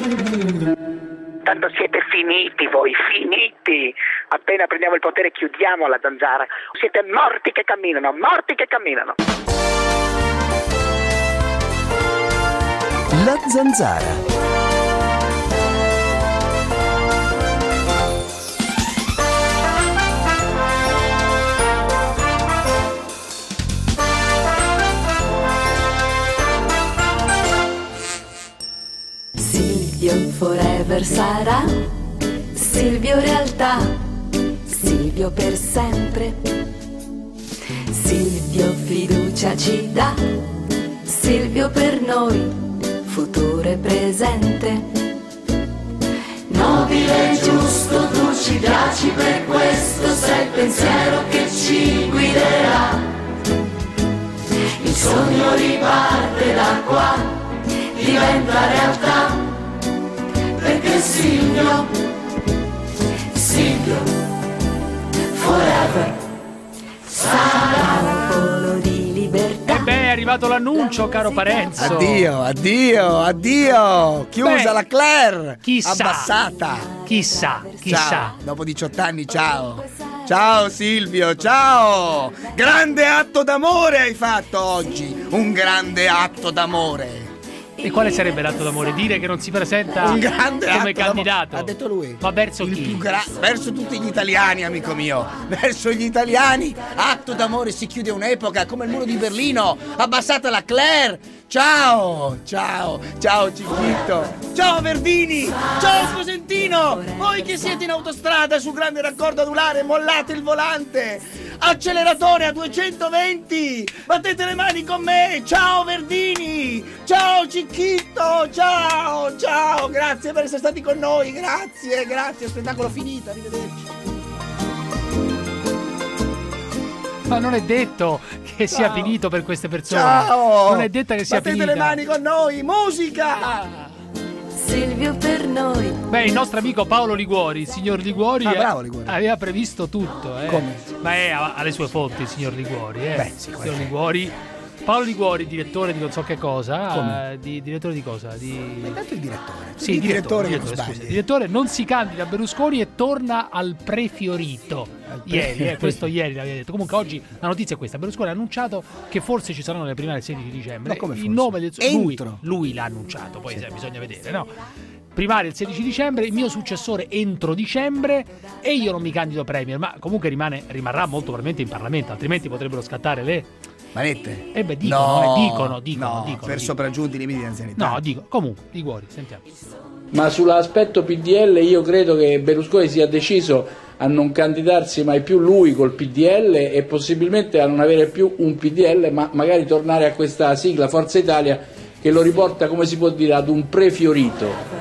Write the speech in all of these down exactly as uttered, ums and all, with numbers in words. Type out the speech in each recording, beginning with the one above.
Tanto siete finiti voi, finiti. Appena prendiamo il potere chiudiamo la zanzara. Siete morti che camminano, morti che camminano. La zanzara. Silvio forever sarà, Silvio realtà, Silvio per sempre. Silvio fiducia ci dà, Silvio per noi, futuro e presente. Nobile e giusto, tu ci piaci, per questo sei il pensiero che ci guiderà. Il sogno riparte da qua, diventa realtà, perché Silvio, Silvio, forever, sarà un polo di libertà. E beh, è arrivato l'annuncio, caro Parenzo. Addio, addio, addio. Chiusa Beh, la Claire. chissà. Abbassata. Chissà, chissà. Ciao, dopo diciotto anni, ciao. Ciao Silvio, ciao. Grande atto d'amore hai fatto oggi. Un grande atto d'amore. E quale sarebbe l'atto d'amore? Dire che non si presenta Un grande come atto candidato? d'amore. Ha detto lui. Ma verso Il chi? più gra- verso tutti gli italiani, amico mio. Verso gli italiani. Atto d'amore, si chiude un'epoca come il muro di Berlino. Abbassata la Claire. Ciao, ciao, ciao Cicchitto. Ciao Verdini. Ciao Cosentino. Voi che siete in autostrada sul grande raccordo anulare, mollate il volante. Acceleratore a duecentoventi. Battete le mani con me. Ciao Verdini. Ciao Cicchitto. Ciao, ciao. Grazie per essere stati con noi. Grazie, grazie. Spettacolo finito. Arrivederci. Ma non è detto che sia Ciao. finito per queste persone. Ciao. Non è detta che sia Battete finita. le mani con noi. Musica. Silvio per noi. Beh, il nostro amico Paolo Liguori, il signor Liguori, Ah, eh, bravo Liguori. aveva previsto tutto. Eh. Come? Ma è ha, ha le sue fonti, il signor Liguori. Eh. Beh, il signor Liguori. Paolo Liguori, direttore di non so che cosa. Come? eh, di, direttore di cosa? Di... Ma intanto il direttore. Sì, il direttore, direttore, che non direttore, sbagli. scusa. Il direttore non si candida a Berlusconi e torna al prefiorito. Al pre- Ieri, eh, questo ieri l'aveva detto. Comunque oggi la notizia è questa: Berlusconi ha annunciato che forse ci saranno le primarie il sedici dicembre. Ma come Il forse? nome del suo lui, Entro. lui l'ha annunciato, poi se bisogna vedere, no? Primarie il sedici dicembre, il mio successore entro dicembre e io non mi candido premier, ma comunque rimane, rimarrà molto probabilmente in Parlamento, altrimenti potrebbero scattare le... Manette? Eh beh, dicono, no, eh, dicono, dicono, no, dicono, per dicono. sopraggiunti limiti di anzianità. No, dico, comunque, Liguori, sentiamo. Ma sull'aspetto P D L io credo che Berlusconi sia deciso a non candidarsi mai più lui col P D L e possibilmente a non avere più un P D L, ma magari tornare a questa sigla Forza Italia che lo riporta, come si può dire, ad un prefiorito.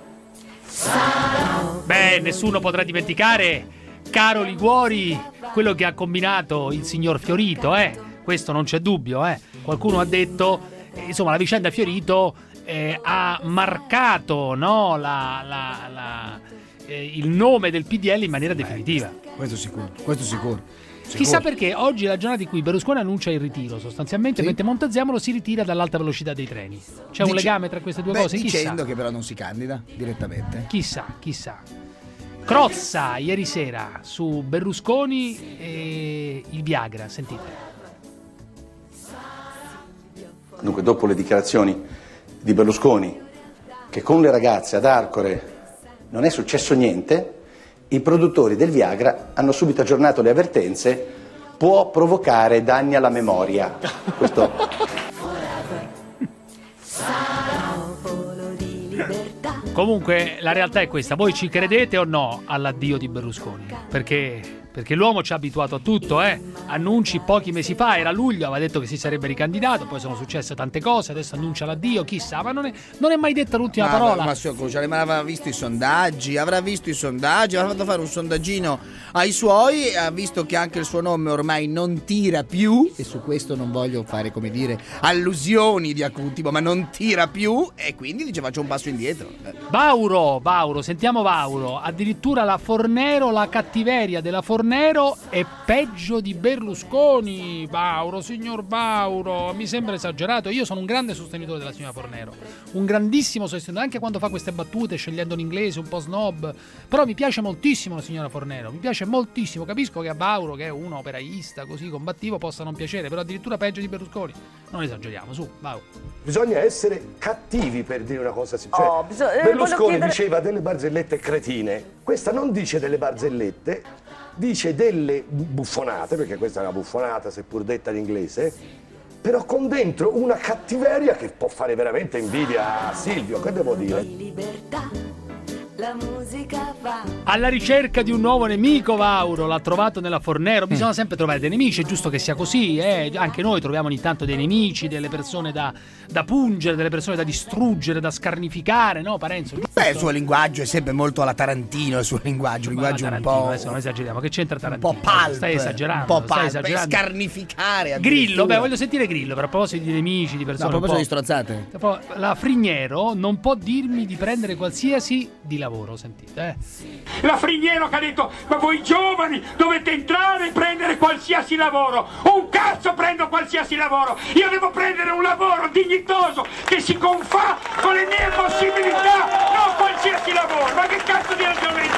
Beh, nessuno potrà dimenticare, caro Liguori, quello che ha combinato il signor Fiorito, eh? Questo non c'è dubbio, eh? Qualcuno ha detto, eh, insomma, la vicenda Fiorito eh, ha marcato, no, la, la, la, eh, il nome del P D L in maniera definitiva. Questo sicuro, questo sicuro. Sicuro. Chissà perché oggi è la giornata in cui Berlusconi annuncia il ritiro, sostanzialmente, Sì. mentre Montezemolo si ritira dall'alta velocità dei treni. C'è un Dice- legame tra queste due Beh, cose? Chissà. dicendo che però non si candida direttamente. Chissà, chissà. Crozza ieri sera su Berlusconi e il Viagra, sentite. Dunque, dopo le dichiarazioni di Berlusconi che con le ragazze ad Arcore non è successo niente, i produttori del Viagra hanno subito aggiornato le avvertenze: può provocare danni alla memoria. Questo Comunque la realtà è questa, voi ci credete o no all'addio di Berlusconi? Perché, perché l'uomo ci ha abituato a tutto, eh? Annunci pochi mesi fa, era luglio, aveva detto che si sarebbe ricandidato, poi sono successe tante cose, adesso annuncia l'addio, chissà, ma non è, non è mai detta l'ultima Ma, parola. ma, ma, ma avrà visto i sondaggi, avrà visto i sondaggi, avrà fatto fare un sondaggino ai suoi, ha visto che anche il suo nome ormai non tira più, e su questo non voglio fare, come dire, allusioni di alcun tipo, ma non tira più, e quindi dice faccio un passo indietro. Bauro, Bauro, sentiamo Bauro. Addirittura la Fornero, la cattiveria della Fornero è peggio di Berlusconi. Bauro, signor Bauro, mi sembra esagerato. Io sono un grande sostenitore della signora Fornero, un grandissimo sostenitore, anche quando fa queste battute scegliendo l'inglese un po' snob. Però mi piace moltissimo la signora Fornero, mi piace moltissimo. Capisco che a Bauro, che è un operaista così combattivo, possa non piacere, però addirittura peggio di Berlusconi. Non esageriamo, su, Bauro. Bisogna essere cattivi per dire una cosa cioè, oh, bisog- Berlusconi chiedere... diceva delle barzellette cretine. Questa non dice delle barzellette, dice delle buffonate, perché questa è una buffonata seppur detta in inglese, però con dentro una cattiveria che può fare veramente invidia a Silvio, che devo dire? Libertà. La musica va. Alla ricerca di un nuovo nemico, Vauro l'ha trovato nella Fornero. Bisogna sempre trovare dei nemici, è giusto che sia così, eh? Anche noi troviamo ogni tanto dei nemici, delle persone da, da pungere, delle persone da distruggere, da scarnificare, no Parenzo? Beh, il suo linguaggio è sempre molto alla Tarantino, il suo linguaggio, un linguaggio un po'... Adesso non esageriamo, che c'entra Tarantino? Un po' pulp, stai esagerando, un po' stai pulp, esagerando. Scarnificare. Grillo, beh, voglio sentire Grillo, per a proposito di nemici, di persone. No, a proposito di strozzate. La Frignero non può dirmi di prendere qualsiasi di lavoro, sentite, eh. La Frignero che ha detto: ma voi giovani dovete entrare e prendere qualsiasi lavoro. Un cazzo prendo qualsiasi lavoro. Io devo prendere un lavoro dignitoso che si confà con le mie possibilità, non qualsiasi lavoro. Ma che cazzo di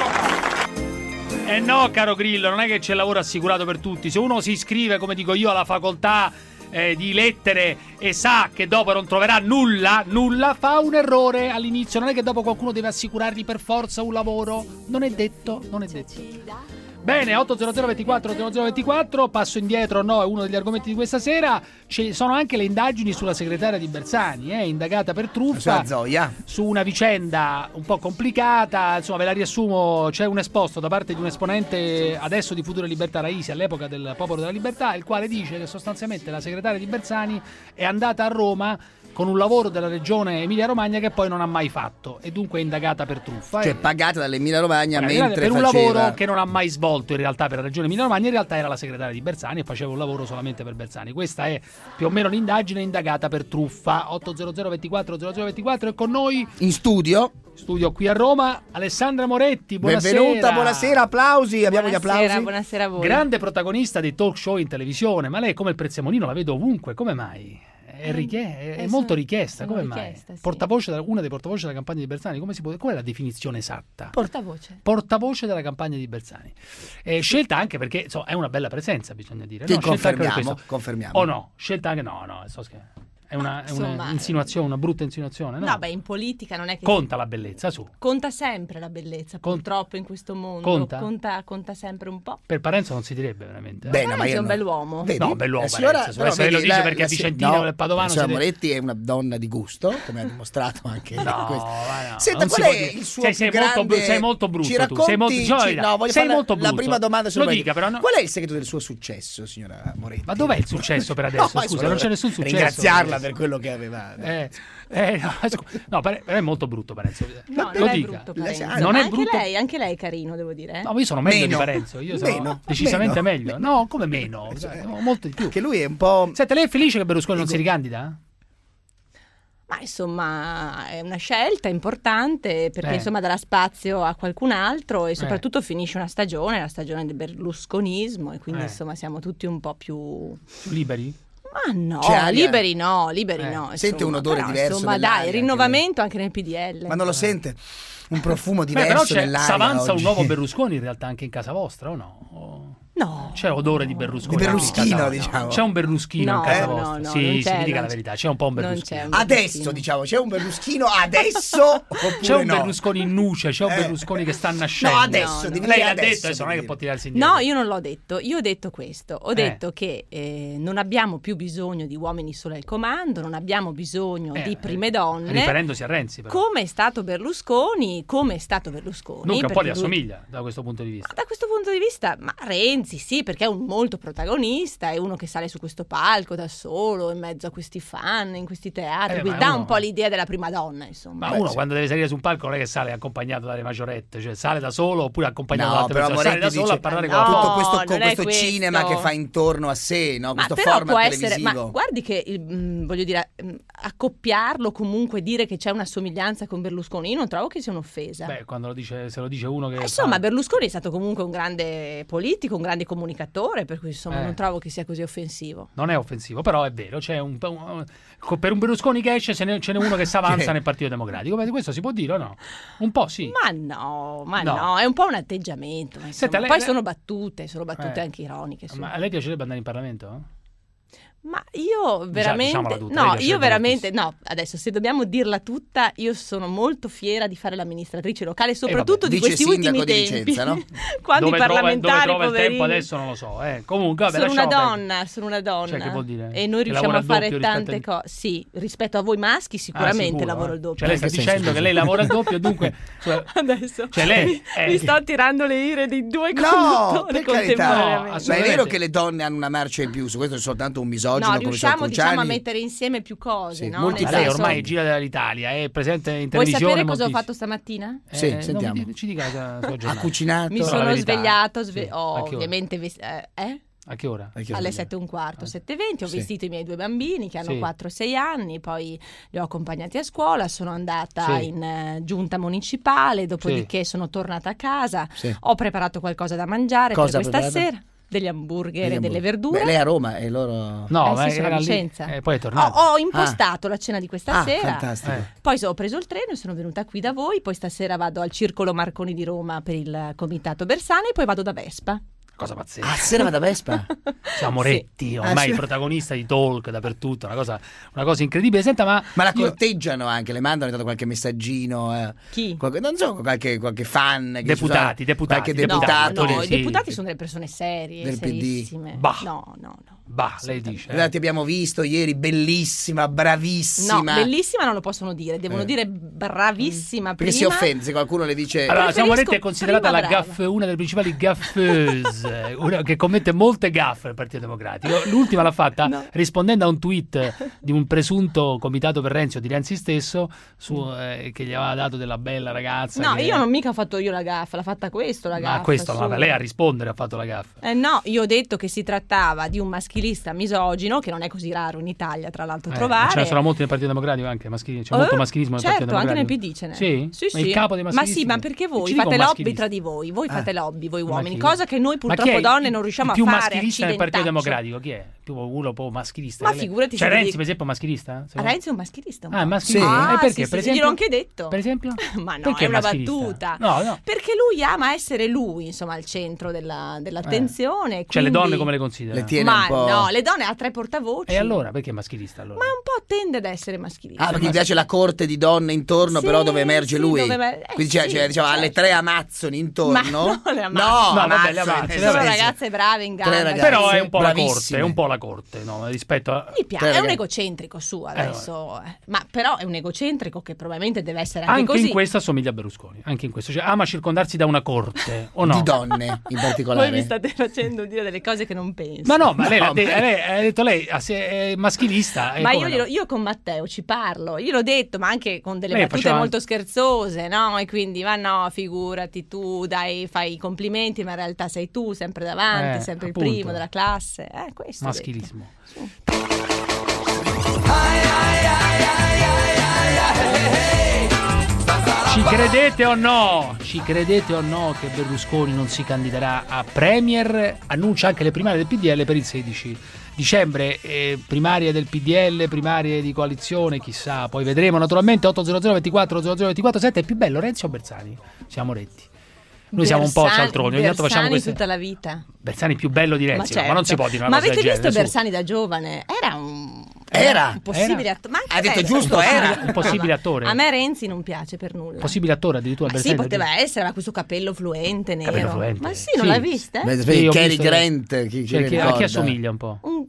ragionamento? Eh no, caro Grillo, non è che c'è lavoro assicurato per tutti. Se uno si iscrive, come dico io, alla facoltà eh, di lettere e sa che dopo non troverà nulla, nulla, fa un errore all'inizio. Non è che dopo qualcuno deve assicurargli per forza un lavoro. Non è detto, non è detto. Bene, otto zero zero ventiquattro zero zero ventiquattro, passo indietro, no, è uno degli argomenti di questa sera. Ci sono anche le indagini sulla segretaria di Bersani, eh, indagata per truffa su una vicenda un po' complicata. Insomma, ve la riassumo: c'è un esposto da parte di un esponente adesso di Futuro e Libertà, Raisi, all'epoca del Popolo della Libertà, il quale dice che sostanzialmente la segretaria di Bersani è andata a Roma con un lavoro della regione Emilia-Romagna che poi non ha mai fatto e dunque è indagata per truffa. Cioè eh. pagata dall'Emilia-Romagna Pagata mentre per un faceva... lavoro che non ha mai svolto in realtà per la regione Emilia-Romagna. In realtà era la segretaria di Bersani e faceva un lavoro solamente per Bersani. Questa è più o meno l'indagine, indagata per truffa. otto zero zero ventiquattro zero zero ventiquattro, e con noi in studio studio qui a Roma Alessandra Moretti. Buonasera. Benvenuta, buonasera, applausi, abbiamo buonasera, gli applausi. Buonasera a voi. Grande protagonista dei talk show in televisione, ma lei come il Prezzemolino la vedo ovunque, come mai? È, richie- è, è molto richiesta, come richiesta, mai? Sì. Portavoce della, una dei portavoce della campagna di Bersani, come si può, qual è la definizione esatta? Portavoce. Portavoce della campagna di Bersani. È scelta anche perché insomma, è una bella presenza, bisogna dire. Sì, no, confermiamo, confermiamo. O no? Scelta anche no, no, sto scherzando. È una, è una insinuazione, una brutta insinuazione, no? No, beh, in politica non è che... Conta la bellezza, su. Conta sempre la bellezza, purtroppo in questo mondo. Conta? Conta, conta sempre un po'. Per Parenzo non si direbbe veramente. Eh? Beh, ma è un bell'uomo. Vedi? No, bell'uomo, la signora, Parenzo. Però, lei lo dice la, perché la, è Vicentino no, del Padovano. La signora siete... Moretti è una donna di gusto, come ha dimostrato anche no, questo. No, Senta, qual è il suo sei, sei, grande... molto, sei molto brutto, ci racconti, tu. Sei molto, ci, no, voglio sei fare molto la brutto. prima domanda lo dica, però no. Qual è il segreto del suo successo, signora Moretti? Ma dov'è il successo per adesso? No, scusa, non c'è nessun successo. Ringraziarla per quello che aveva. Eh, eh, no, no, è molto brutto Parenzo. No, lo non dica. è brutto Parenzo. Non è anche brutto. lei, anche lei è carino, devo dire. Eh? No, io sono meglio meno. di Parenzo. Io sono meno, decisamente meno. meglio. No, come meno? Cioè, molto di più. Che lui è un po'. Senta, lei è felice che Berlusconi non si ricandida? Ma insomma è una scelta importante perché eh. insomma darà spazio a qualcun altro e soprattutto eh. finisce una stagione, la stagione del berlusconismo, e quindi eh. insomma siamo tutti un po' più, più liberi? Ma no, cioè, liberi no, liberi eh. no. Sente insomma, un odore però, diverso. Insomma, dai, rinnovamento anche nel P D L. Ma non lo sente? Un profumo Beh, diverso però c'è, nell'aria. s'avanza oggi. un nuovo Berlusconi in realtà anche in casa vostra, o no? O... No. C'è odore di Berlusconi. Di Berluschino, no. diciamo. C'è un Berluschino no, in casa no, vostra. no, sì, non sì, c'è, mi dica non la verità, c'è un po' un Berluschino. un Adesso, diciamo, c'è un Berluschino adesso oppure c'è un no? Berlusconi in nuce, c'è un Eh. Berlusconi che sta nascendo. No, adesso, no, devi Lei dire l'ha adesso, detto, adesso non è che devi può dire. tirarsi indietro. No, io non l'ho detto, io ho detto questo, ho Eh. detto che eh, non abbiamo più bisogno di uomini soli al comando, non abbiamo bisogno Eh, di prime donne, riferendosi a Renzi, però. come è stato Berlusconi, come è stato Berlusconi. Dunque un po' perché li lui- assomiglia da questo punto di vista. Da questo punto di vista, ma Renzi Renzi sì, perché è un molto protagonista, è uno che sale su questo palco da solo, in mezzo a questi fan, in questi teatri, Eh, quindi ma dà uno- un po' l'idea della prima donna, insomma. Ma Beh, uno sì. quando deve salire su un palco non è che sale accompagnato dalle maggiorette, cioè sale da solo oppure accompagnato da No, altre però persone, sale da Moretti solo a dice parlare no, con la tutto foto. questo, non è questo questo. cinema che fa intorno a sé, no? Ma Questo però format può essere, televisivo. ma guardi che il- mh, voglio dire, mh, accoppiarlo, comunque dire che c'è una somiglianza con Berlusconi, io non trovo che sia un'offesa. Beh, quando lo dice, se lo dice uno che Ma insomma, fa- Berlusconi è stato comunque un grande politico, un grande comunicatore, per cui insomma Eh. non trovo che sia così offensivo. non è offensivo, però è vero, c'è un, un- per un Berlusconi che esce ce n'è, ce n'è uno che si avanza Che- nel Partito Democratico. Beh, questo si può dire o no? Un po' sì. Ma no, ma no, No. è un po' un atteggiamento. ma insomma. Senta, lei- Poi lei- sono battute, sono battute Eh. anche ironiche. su. Ma a lei piacerebbe andare in Parlamento? Ma io veramente, diciamola tutta, lei no, piacerebbe io veramente, no, adesso se dobbiamo dirla tutta, io sono molto fiera di fare l'amministratrice locale, soprattutto vabbè, di vice questi ultimi sindaco di tempi, Vicenza, no? quando dove i trova, parlamentari dove trova il poverini, tempo adesso non lo so. Eh. Comunque, vabbè, sono una lasciamo perdere. donna, sono una donna, Cioè, che vuol dire? e noi Che riusciamo lavora a il fare doppio tante rispetto cose. Sì, rispetto a voi maschi Ah, sicuramente sicuro, lavoro eh. il doppio. Cioè, lei sta In che dicendo senso, che lei lavora il doppio, dunque... cioè, Adesso Cioè, lei mi, è- mi sto tirando le ire di due No, conduttori per carità. contemporaneamente. No, Ma è assolutamente. vero che le donne hanno una marcia in più, su questo è soltanto un misogino No, come riusciamo Cruciani. diciamo a mettere insieme più cose, Sì, no? molti Nel Ma lei senso- ormai gira dall'Italia, è presente in Vuoi televisione. sapere cosa ho moltissimo. fatto stamattina? Sì, Eh, no, sentiamo. mi di- ci dica la sua Ha giornata. cucinato? Mi la sono verità. svegliato, sve- Sì. ho A che ora? ovviamente ves- eh, eh? A che ora? A che ora? alle sette e un quarto, sette e venti, ho Sì. vestito i miei due bambini che hanno Sì. quattro e sei anni, poi li ho accompagnati a scuola, sono andata Sì. in eh, giunta municipale, dopodiché sono tornata a casa, Sì. ho preparato qualcosa da mangiare Cosa per questa ha preparato? sera, degli hamburger Degli e delle hamburger. verdure. Beh, lei è a Roma e loro... No, Eh ma sì, sono a era lì, Vicenza. eh, poi è Ho, tornato. ho impostato la cena di questa Ah, sera. fantastico. Eh. Poi ho preso il treno e sono venuta qui da voi, poi stasera vado al Circolo Marconi di Roma per il comitato Bersani e poi vado da Vespa. Cosa pazzesca. Ah, sera va da Vespa? Siamo Moretti, ormai Ah, sì. il protagonista di talk dappertutto, una cosa, una cosa incredibile. Senta, ma, Ma la io- corteggiano anche, le mandano ogni tanto qualche messaggino. Eh. Chi? Qualche, non so, qualche, qualche fan. Che Deputati, usa- deputati, Qualche No, deputato. no, sì. i deputati sono delle persone serie, Del P D. serissime. Bah. No, no, no. Bah, lei dice. Guarda, ti abbiamo visto ieri, bellissima, No, bravissima. bellissima non lo possono dire, devono Eh. dire bravissima Perché prima. si offende se qualcuno le dice... Allora, Preferisco siamo Moretti è considerata la prima brava. gaff, una delle principali gaffeuse, una che commette molte gaffe al Partito Democratico. L'ultima l'ha fatta No. rispondendo a un tweet di un presunto comitato per Renzi o di Renzi stesso su, eh, che gli aveva dato della bella ragazza. No, che- io non mica ho fatto io la gaffa, l'ha fatta questo la gaffa. Ma questo, su. ma lei a rispondere ha fatto la gaffa. Eh no, io ho detto che si trattava di un maschilista misogino, che non è così raro in Italia, tra l'altro, Eh, trovare. ce ne sono molti nel Partito Democratico anche, maschili- c'è Eh, molto maschilismo nel certo, Partito anche nel Democratico. P D ce n'è. Sì? Sì, Ma sì. il capo dei Ma maschilisti? sì, ma perché voi Ci dica fate un lobby maschilista. tra di voi, voi Ah. fate lobby, voi Ma uomini, chi- cosa che noi Ma chi purtroppo è donne il- non riusciamo il più a fare. maschilista nel Partito accidentaccio. Democratico? Chi è? Più uno po' maschilista? Ma Lei- figurati Cioè se Renzi, devi- per esempio, è maschilista? Ah, Renzi è un maschilista. un Ah, è po'. maschilista. Ah, E perché? sì, sì, Per sì, esempio? gliel'ho anche detto. Per esempio? Ma no, Perché è una maschilista? battuta. No, no. Perché lui ama essere lui, insomma, al centro della- dell'attenzione. Cioè le quindi- donne come le considera? Le tiene Ma un po'... no, le donne ha tre portavoci. E allora, perché è maschilista allora? Ma un po' tende ad essere maschilista. Ah, perché gli piace la corte di donne intorno, Sì, però dove emerge sì, lui. dove emer- eh, Quindi c'è, sì, c'è, diciamo, certo. alle tre amazzoni intorno. Ma no, le amazzoni. No, No, vabbè, le amazzoni, amazzoni, Sono vabbè, ragazze brave in Tre gamba. ragazze. Però è un po' la corte, bravissime. è un po' la corte, no? Rispetto a... Mi piace, Tre è un ragazze. egocentrico su adesso, eh. ma però è un egocentrico che probabilmente deve essere anche, Anche così. in questo assomiglia a Berlusconi, anche in questo. Cioè, ama circondarsi da una corte, o no? Di donne, in particolare. Voi mi state facendo dire delle cose che non penso. Ma no, ma lei, No, l'ha de- ma- lei ha detto lei ah, se è maschilista. e Ma io, come glielo- no? io con Matteo ci parlo, io l'ho detto, ma anche con delle Lei battute faceva- molto scherzose, no? E quindi, ma no, figurati tu, dai, fai i complimenti, ma in realtà sei tu, sempre davanti, Eh, sempre appunto. il primo della classe. Eh, questo ho detto. Maschilismo. Ci credete o no? Ci credete o no che Berlusconi non si candiderà a Premier? Annuncia anche le primarie del P D L per il sedici dicembre. Eh, primarie del P D L, primarie di coalizione, chissà. Poi vedremo naturalmente. Otto zero zero ventiquattro zero zero ventiquattro sette. È più bello Renzi o Bersani? Siamo Retti. Noi siamo un po' Bersani- cialtroni. Ogni tanto facciamo Bersani queste... tutta la vita. Bersani più bello di Renzi, ma, no, ma non si certo. può dire una Ma cosa del avete visto genere, su. Bersani da giovane? Era un Era? un possibile Era? attore. Ma anche Ha detto adesso- giusto, era. Un possibile attore. A me Renzi non piace per nulla. Possibile attore addirittura Ma sì, Bersani. poteva essere, aveva questo capello fluente nero. Capello fluente. Ma sì, non Sì. l'hai vista? Beh, Sì, ho Cary visto- Grant, chi, chi Cioè, le chi- a chi ricorda? assomiglia un po'? Un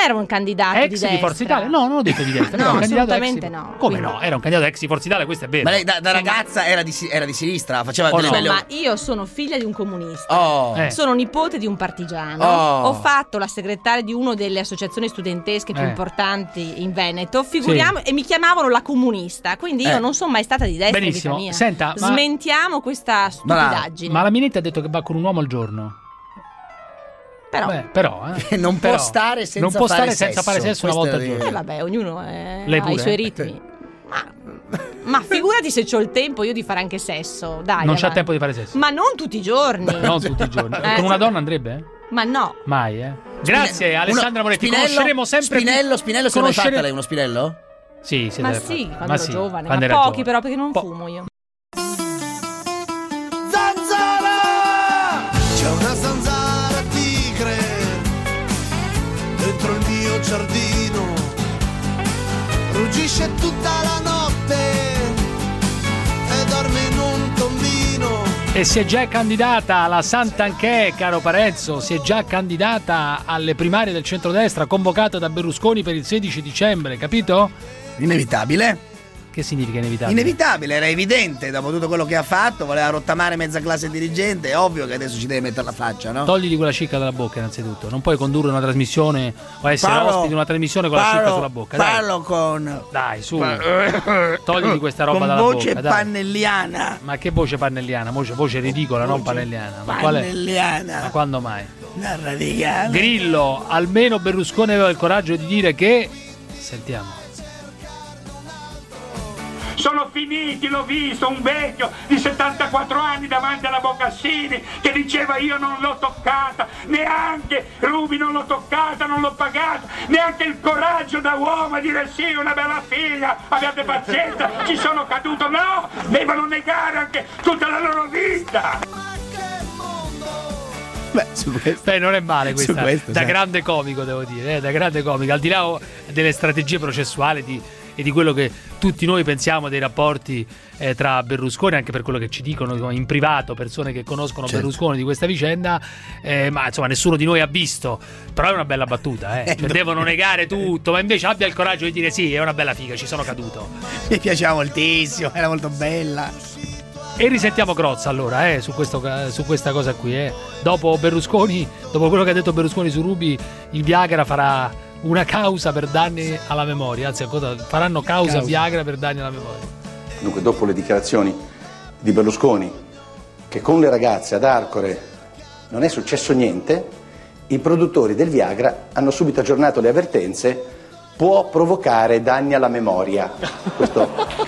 era un candidato ex di destra. di Forza Italia? No, non ho detto di destra. No, era un candidato assolutamente ex... no. Come Quindi... no? Era un candidato ex di Forza Italia, questo è vero. Ma lei da, da ragazza era di, era di sinistra, faceva Oh, delle no. belle... Ma io sono figlia di un comunista. Oh. Eh. Sono nipote di un partigiano. Oh. Ho fatto la segretaria di una delle associazioni studentesche più Eh. importanti in Veneto. Figuriamo, e mi chiamavano la comunista. Quindi io Eh. non sono mai stata di destra. Benissimo. Vita mia. Senta, ma- smentiamo questa stupidaggine. Ma la Minetti ha detto che va con un uomo al giorno. Però, Beh, però, eh. Non può Però, stare senza non può fare stare senza sesso. fare sesso una Questo volta al è- giorno. eh, vabbè, ognuno eh, Lei ha pure? i suoi ritmi. Ma, ma figurati se c'ho il tempo io di fare anche sesso. Dai, Non c'ha avanti. tempo di fare sesso. Ma non tutti i giorni. Non tutti i giorni. Eh, Con una sì. donna andrebbe? Ma no. Mai, eh. Grazie Spine- Alessandra uno- Moretti. Spinello, Conosceremo sempre più- Spinello, Spinello, se l'hai mai conoscere- fatta lei uno spinello? Sì, sì, Ma deve sì, fare. quando ero sì, giovane. quando Ma era pochi giovane. però perché non Po- fumo io. Zanzara! C'è una zanzara tigre dentro il mio giardino, ruggisce tutta la notte e dorme in un tombino. E si è già candidata alla Sant'Anché, caro Parenzo, si è già candidata alle primarie del centrodestra, convocata da Berlusconi per il sedici dicembre, capito? Inevitabile. Che significa inevitabile? Inevitabile, era evidente, dopo tutto quello che ha fatto, voleva rottamare mezza classe dirigente, è ovvio che adesso ci deve mettere la faccia, no? Togligli quella cicca dalla bocca innanzitutto, non puoi condurre una trasmissione o essere Parlo- ospite di una trasmissione con la parlo- cicca sulla bocca. Dai, Parlo con... dai su, togligli questa roba con dalla voce bocca. Dai. pannelliana. Ma che voce pannelliana? Voce, voce ridicola, non pannelliana. Ma qual è? Pannelliana. Ma quando mai? La radicale. Grillo, almeno Berlusconi aveva il coraggio di dire che... Sentiamo. Sono finiti, l'ho visto, un vecchio di settantaquattro anni davanti alla Bocassini che diceva io non l'ho toccata, neanche Rubi non l'ho toccata, non l'ho pagata, neanche il coraggio da uomo a dire sì, una bella figlia, abbiate pazienza, ci sono caduto, no, devono negare anche tutta la loro vita. Beh, su questo... Beh, non è male questa, Su questo, da sì. grande comico devo dire, eh, da grande comico, al di là delle strategie processuali di, e di quello che tutti noi pensiamo dei rapporti eh, tra Berlusconi, anche per quello che ci dicono in privato persone che conoscono Certo. Berlusconi di questa vicenda, eh, ma insomma nessuno di noi ha visto, però è una bella battuta, eh. Cioè, devono negare tutto, ma invece abbia il coraggio di dire sì, è una bella figa, ci sono caduto. Mi piaceva moltissimo, era molto bella. E risentiamo Crozza allora eh, su, questo, su questa cosa qui. Eh. Dopo Berlusconi, dopo quello che ha detto Berlusconi su Rubi, il Viagra farà una causa per danni alla memoria. Anzi, ancora, faranno causa, Causa. Viagra per danni alla memoria. Dunque, dopo le dichiarazioni di Berlusconi che con le ragazze ad Arcore non è successo niente, i produttori del Viagra hanno subito aggiornato le avvertenze: può provocare danni alla memoria. Questo...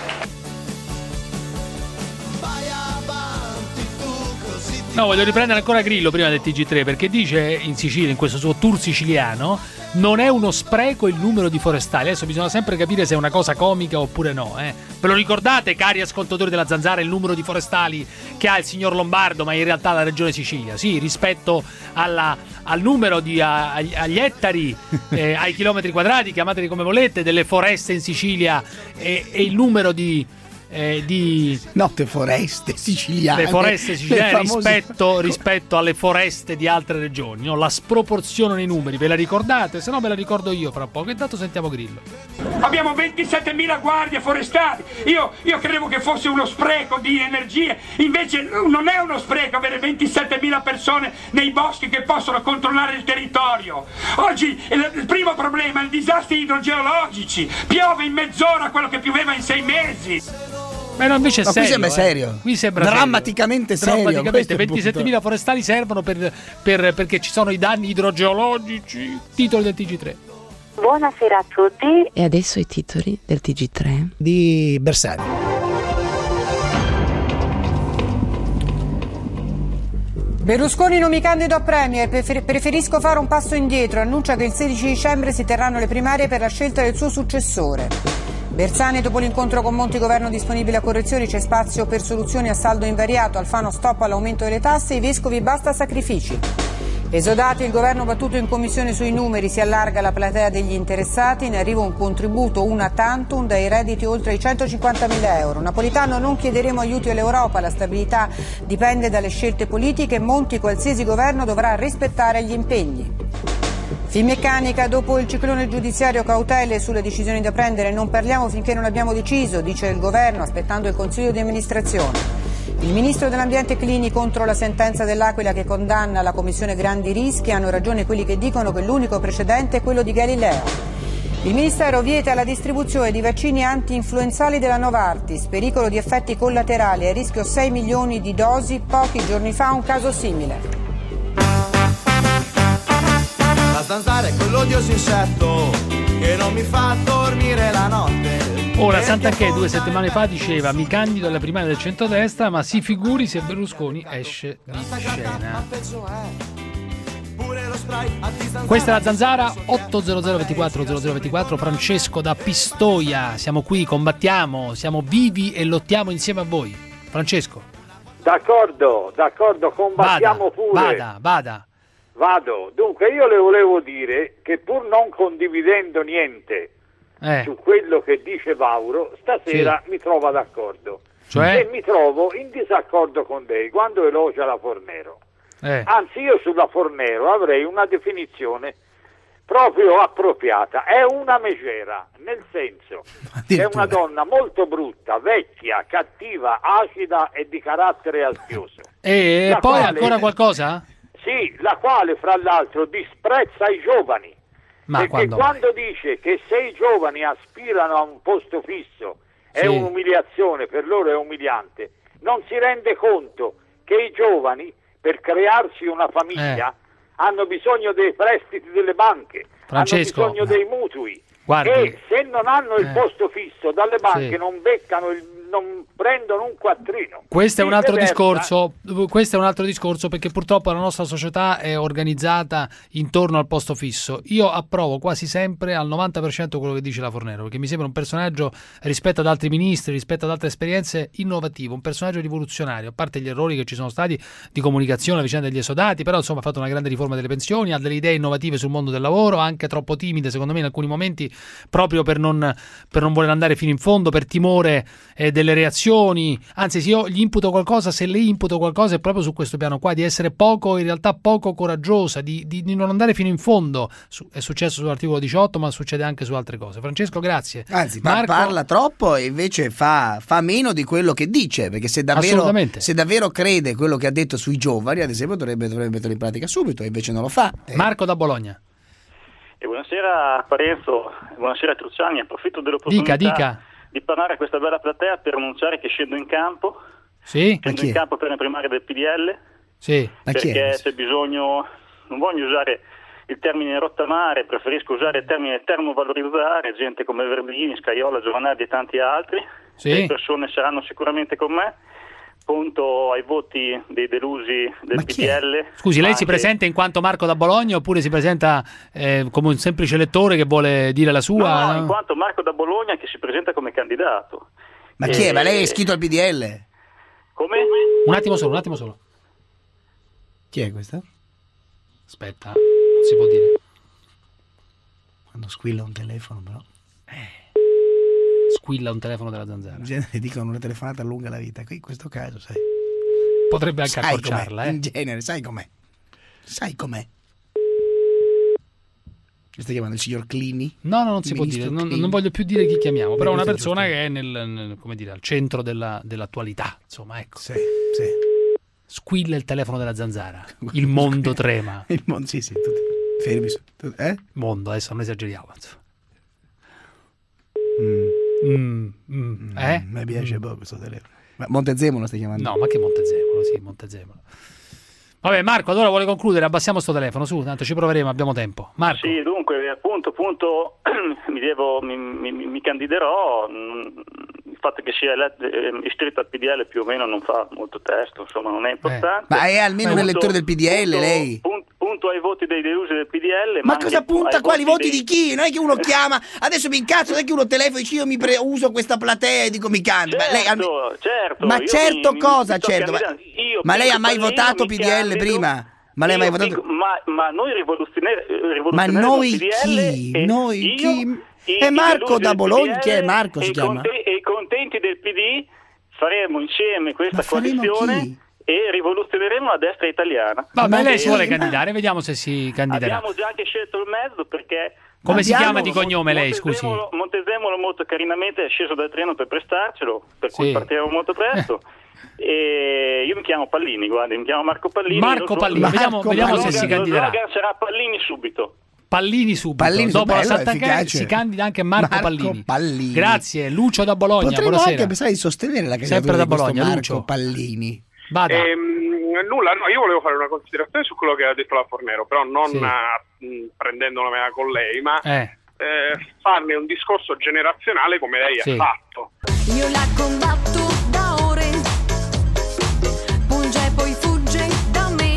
No, voglio riprendere ancora Grillo prima del T G tre, perché dice in Sicilia, in questo suo tour siciliano, non è uno spreco il numero di forestali. Adesso bisogna sempre capire se è una cosa comica oppure no, eh. Ve lo ricordate, cari ascoltatori della Zanzara, il numero di forestali che ha il signor Lombardo, ma in realtà la regione Sicilia? Sì, rispetto alla, al numero di a, agli, agli ettari, eh, ai chilometri quadrati, chiamateli come volete, delle foreste in Sicilia, e, e il numero di... Eh, di Notte foreste siciliane. le foreste Le siciliane famose- rispetto, rispetto alle foreste di altre regioni, no? La sproporzione nei numeri, ve la ricordate? Se no ve la ricordo io fra poco. Intanto sentiamo Grillo. Abbiamo ventisettemila guardie forestali. Io, io credevo che fosse uno spreco di energie, invece non è uno spreco avere ventisettemila persone nei boschi che possono controllare il territorio. Oggi il, il primo problema è i disastri idrogeologici. Piove in mezz'ora quello che pioveva in sei mesi. Beh, no, invece è Ma qui serio, sembra eh. serio. Qui sembra Drammaticamente serio, Drammaticamente. questo è il ventisettemila punto. forestali servono per, per- perché ci sono i danni idrogeologici. Titolo del T G tre. Buonasera a tutti. E adesso i titoli del T G tre Di Bersani. Berlusconi non mi candido a Premier, prefer- preferisco fare un passo indietro, annuncia che il sedici dicembre si terranno le primarie per la scelta del suo successore. Bersani, dopo l'incontro con Monti, governo disponibile a correzioni, c'è spazio per soluzioni a saldo invariato, Alfano stop all'aumento delle tasse, i vescovi basta sacrifici. Esodati, il governo battuto in commissione sui numeri, si allarga la platea degli interessati, in arrivo un contributo una tantum dai redditi oltre i centocinquantamila euro. Napolitano, non chiederemo aiuti all'Europa, la stabilità dipende dalle scelte politiche, Monti, qualsiasi governo dovrà rispettare gli impegni. Finmeccanica, dopo il ciclone giudiziario, cautele sulle decisioni da prendere, non parliamo finché non abbiamo deciso, dice il governo, aspettando il consiglio di amministrazione. Il ministro dell'ambiente Clini contro la sentenza dell'Aquila che condanna la commissione grandi rischi, hanno ragione quelli che dicono che l'unico precedente è quello di Galileo. Il Ministero vieta la distribuzione di vaccini anti-influenzali della Novartis, pericolo di effetti collaterali, a rischio sei milioni di dosi, pochi giorni fa un caso simile. La zanzara è quell'odioso insetto che non mi fa dormire la notte. Ora, Santanchè due settimane fa diceva: mi candido alla primaria del centrodestra, ma si figuri se Berlusconi esce di scena. Questa è la Zanzara. Otto zero zero ventiquattro zero zero ventiquattro. Francesco da Pistoia, siamo qui, combattiamo, siamo vivi e lottiamo insieme a voi. Francesco. D'accordo, d'accordo, combattiamo vada, pure. Vada, vada. Vado. Dunque io le volevo dire che pur non condividendo niente eh. su quello che dice Vauro, stasera sì. mi trova d'accordo. Cioè? E mi trovo in disaccordo con lei quando elogia la Fornero. Eh. Anzi, io sulla Fornero avrei una definizione proprio appropriata. È una megera, nel senso che è una donna molto brutta, vecchia, cattiva, acida e di carattere astioso. E la poi quale... ancora qualcosa? Sì, la quale fra l'altro disprezza i giovani. Ma perché quando, quando dice che se i giovani aspirano a un posto fisso è sì. un'umiliazione, per loro è umiliante, non si rende conto che i giovani per crearsi una famiglia eh. hanno bisogno dei prestiti delle banche, Francesco, hanno bisogno dei mutui. Guardi. E se non hanno il eh. posto fisso dalle banche sì. non beccano il non prendono un quattrino. Questo è un altro Viceversa. discorso, questo è un altro discorso perché purtroppo la nostra società è organizzata intorno al posto fisso. Io approvo quasi sempre al novanta per cento quello che dice la Fornero, perché mi sembra un personaggio rispetto ad altri ministri, rispetto ad altre esperienze innovativo, un personaggio rivoluzionario, a parte gli errori che ci sono stati di comunicazione, la vicenda degli esodati, però insomma ha fatto una grande riforma delle pensioni, ha delle idee innovative sul mondo del lavoro, anche troppo timide secondo me in alcuni momenti, proprio per non, per non voler andare fino in fondo, per timore eh, delle reazioni. Anzi, se io gli imputo qualcosa, se le imputo qualcosa è proprio su questo piano qua, di essere poco, in realtà poco coraggiosa, di, di, di non andare fino in fondo. Su, è successo sull'articolo diciotto, ma succede anche su altre cose. Francesco, grazie. Anzi, Marco... parla troppo e invece fa, fa meno di quello che dice, perché se davvero, se davvero crede quello che ha detto sui giovani, ad esempio, dovrebbe, dovrebbe metterlo in pratica subito, e invece non lo fa. Eh. Marco da Bologna. E buonasera Parenzo, buonasera Trucciani, approfitto dell'opportunità dica, dica. di parlare a questa bella platea per annunciare che scendo in campo, sì? scendo in campo per le primarie del P D L, sì. perché c'è bisogno, non voglio usare il termine rottamare, preferisco usare il termine termovalorizzare, gente come Verdini, Scaiola, Giovanardi e tanti altri, sì. le persone saranno sicuramente con me. Punto ai voti dei delusi del P D L. Scusi, lei anche... si presenta in quanto Marco da Bologna oppure si presenta eh, come un semplice elettore che vuole dire la sua? No, no, no? in quanto Marco da Bologna che si presenta come candidato. Ma e... chi è? Ma lei è iscritto al P D L? Come? Un attimo solo, un attimo solo. Chi è questa? Aspetta, non si può dire. Quando squilla un telefono, però. Eh. Squilla un telefono della Zanzara. In genere dicono una telefonata allunga la vita, qui in questo caso sai. Potrebbe anche sai accorciarla, com'è. eh. In genere, sai com'è? Sai com'è? Mi stai chiamando il signor Clini? No, no, non si può dire, non, non voglio più dire chi chiamiamo, però è una persona che è nel, nel come dire, al centro della, dell'attualità, insomma, ecco. Sì, sì. Squilla il telefono della Zanzara, il mondo trema. Il mondo, sì, sì, tutti fermi. Tutti, eh? Mondo, adesso non esageriamo, insomma. Mm. Mm, mm, eh? Mm, mi piace mm. poco questo telefono. Ma Montezemolo stai chiamando? No, ma che Montezemolo? Sì, Montezemolo. Vabbè, Marco, allora vuole concludere, abbassiamo sto telefono, su, tanto ci proveremo, abbiamo tempo. Marco. Sì, dunque, appunto, appunto mi, devo, mi, mi, mi candiderò. Il fatto che sia eletto, eh, iscritto al P D L più o meno non fa molto testo, insomma, non è importante. Eh. Ma è almeno un elettore del P D L, punto, lei? Punto, punto ai voti dei delusi del P D L. Ma, ma cosa punta? Quali voti, dei... di chi? Non è che uno chiama, adesso mi incazzo, non è che uno telefono e dice io mi pre- uso questa platea e dico mi candido. Certo, ma lei, certo. Ma certo mi, cosa, mi certo. Ma, ma lei ha mai votato P D L prima? Ma lei ha mai votato? Dico, ma, ma noi rivoluzionari, ma noi chi? Noi chi? È Marco da Bologna, chi è Marco si chiama? Conte- e i contenti del P D faremo insieme questa coalizione e rivoluzioneremo la destra italiana. Vabbè, lei si vuole candidare, vediamo se si candiderà. Abbiamo già anche scelto il mezzo, perché come si abbiamo, chiama di cognome lei, scusi? Montezemolo molto carinamente è sceso dal treno per prestarcelo, per cui Sì. partiremo molto presto. E io mi chiamo Pallini, guardi, mi chiamo Marco Pallini. Marco Pallini, Marco vediamo, vediamo se Pallini. si candiderà. Lo slogan sarà Pallini subito. Pallini subito. Pallini Dopo bello, la Santa efficace. Care si candida anche Marco, Marco Pallini. Pallini. Grazie, Lucio da Bologna. Potremmo Buonasera. anche pensare di sostenere la candidatura Sempre da di questo Bologna, Marco Lucio. Pallini. Vada. Ehm, nulla, no, io volevo fare una considerazione su quello che ha detto la Fornero, però non Sì. mh, prendendomela con lei, ma Eh. eh, farne un discorso generazionale come lei Sì. ha fatto. Io la combatto da ore, punge e poi fugge da me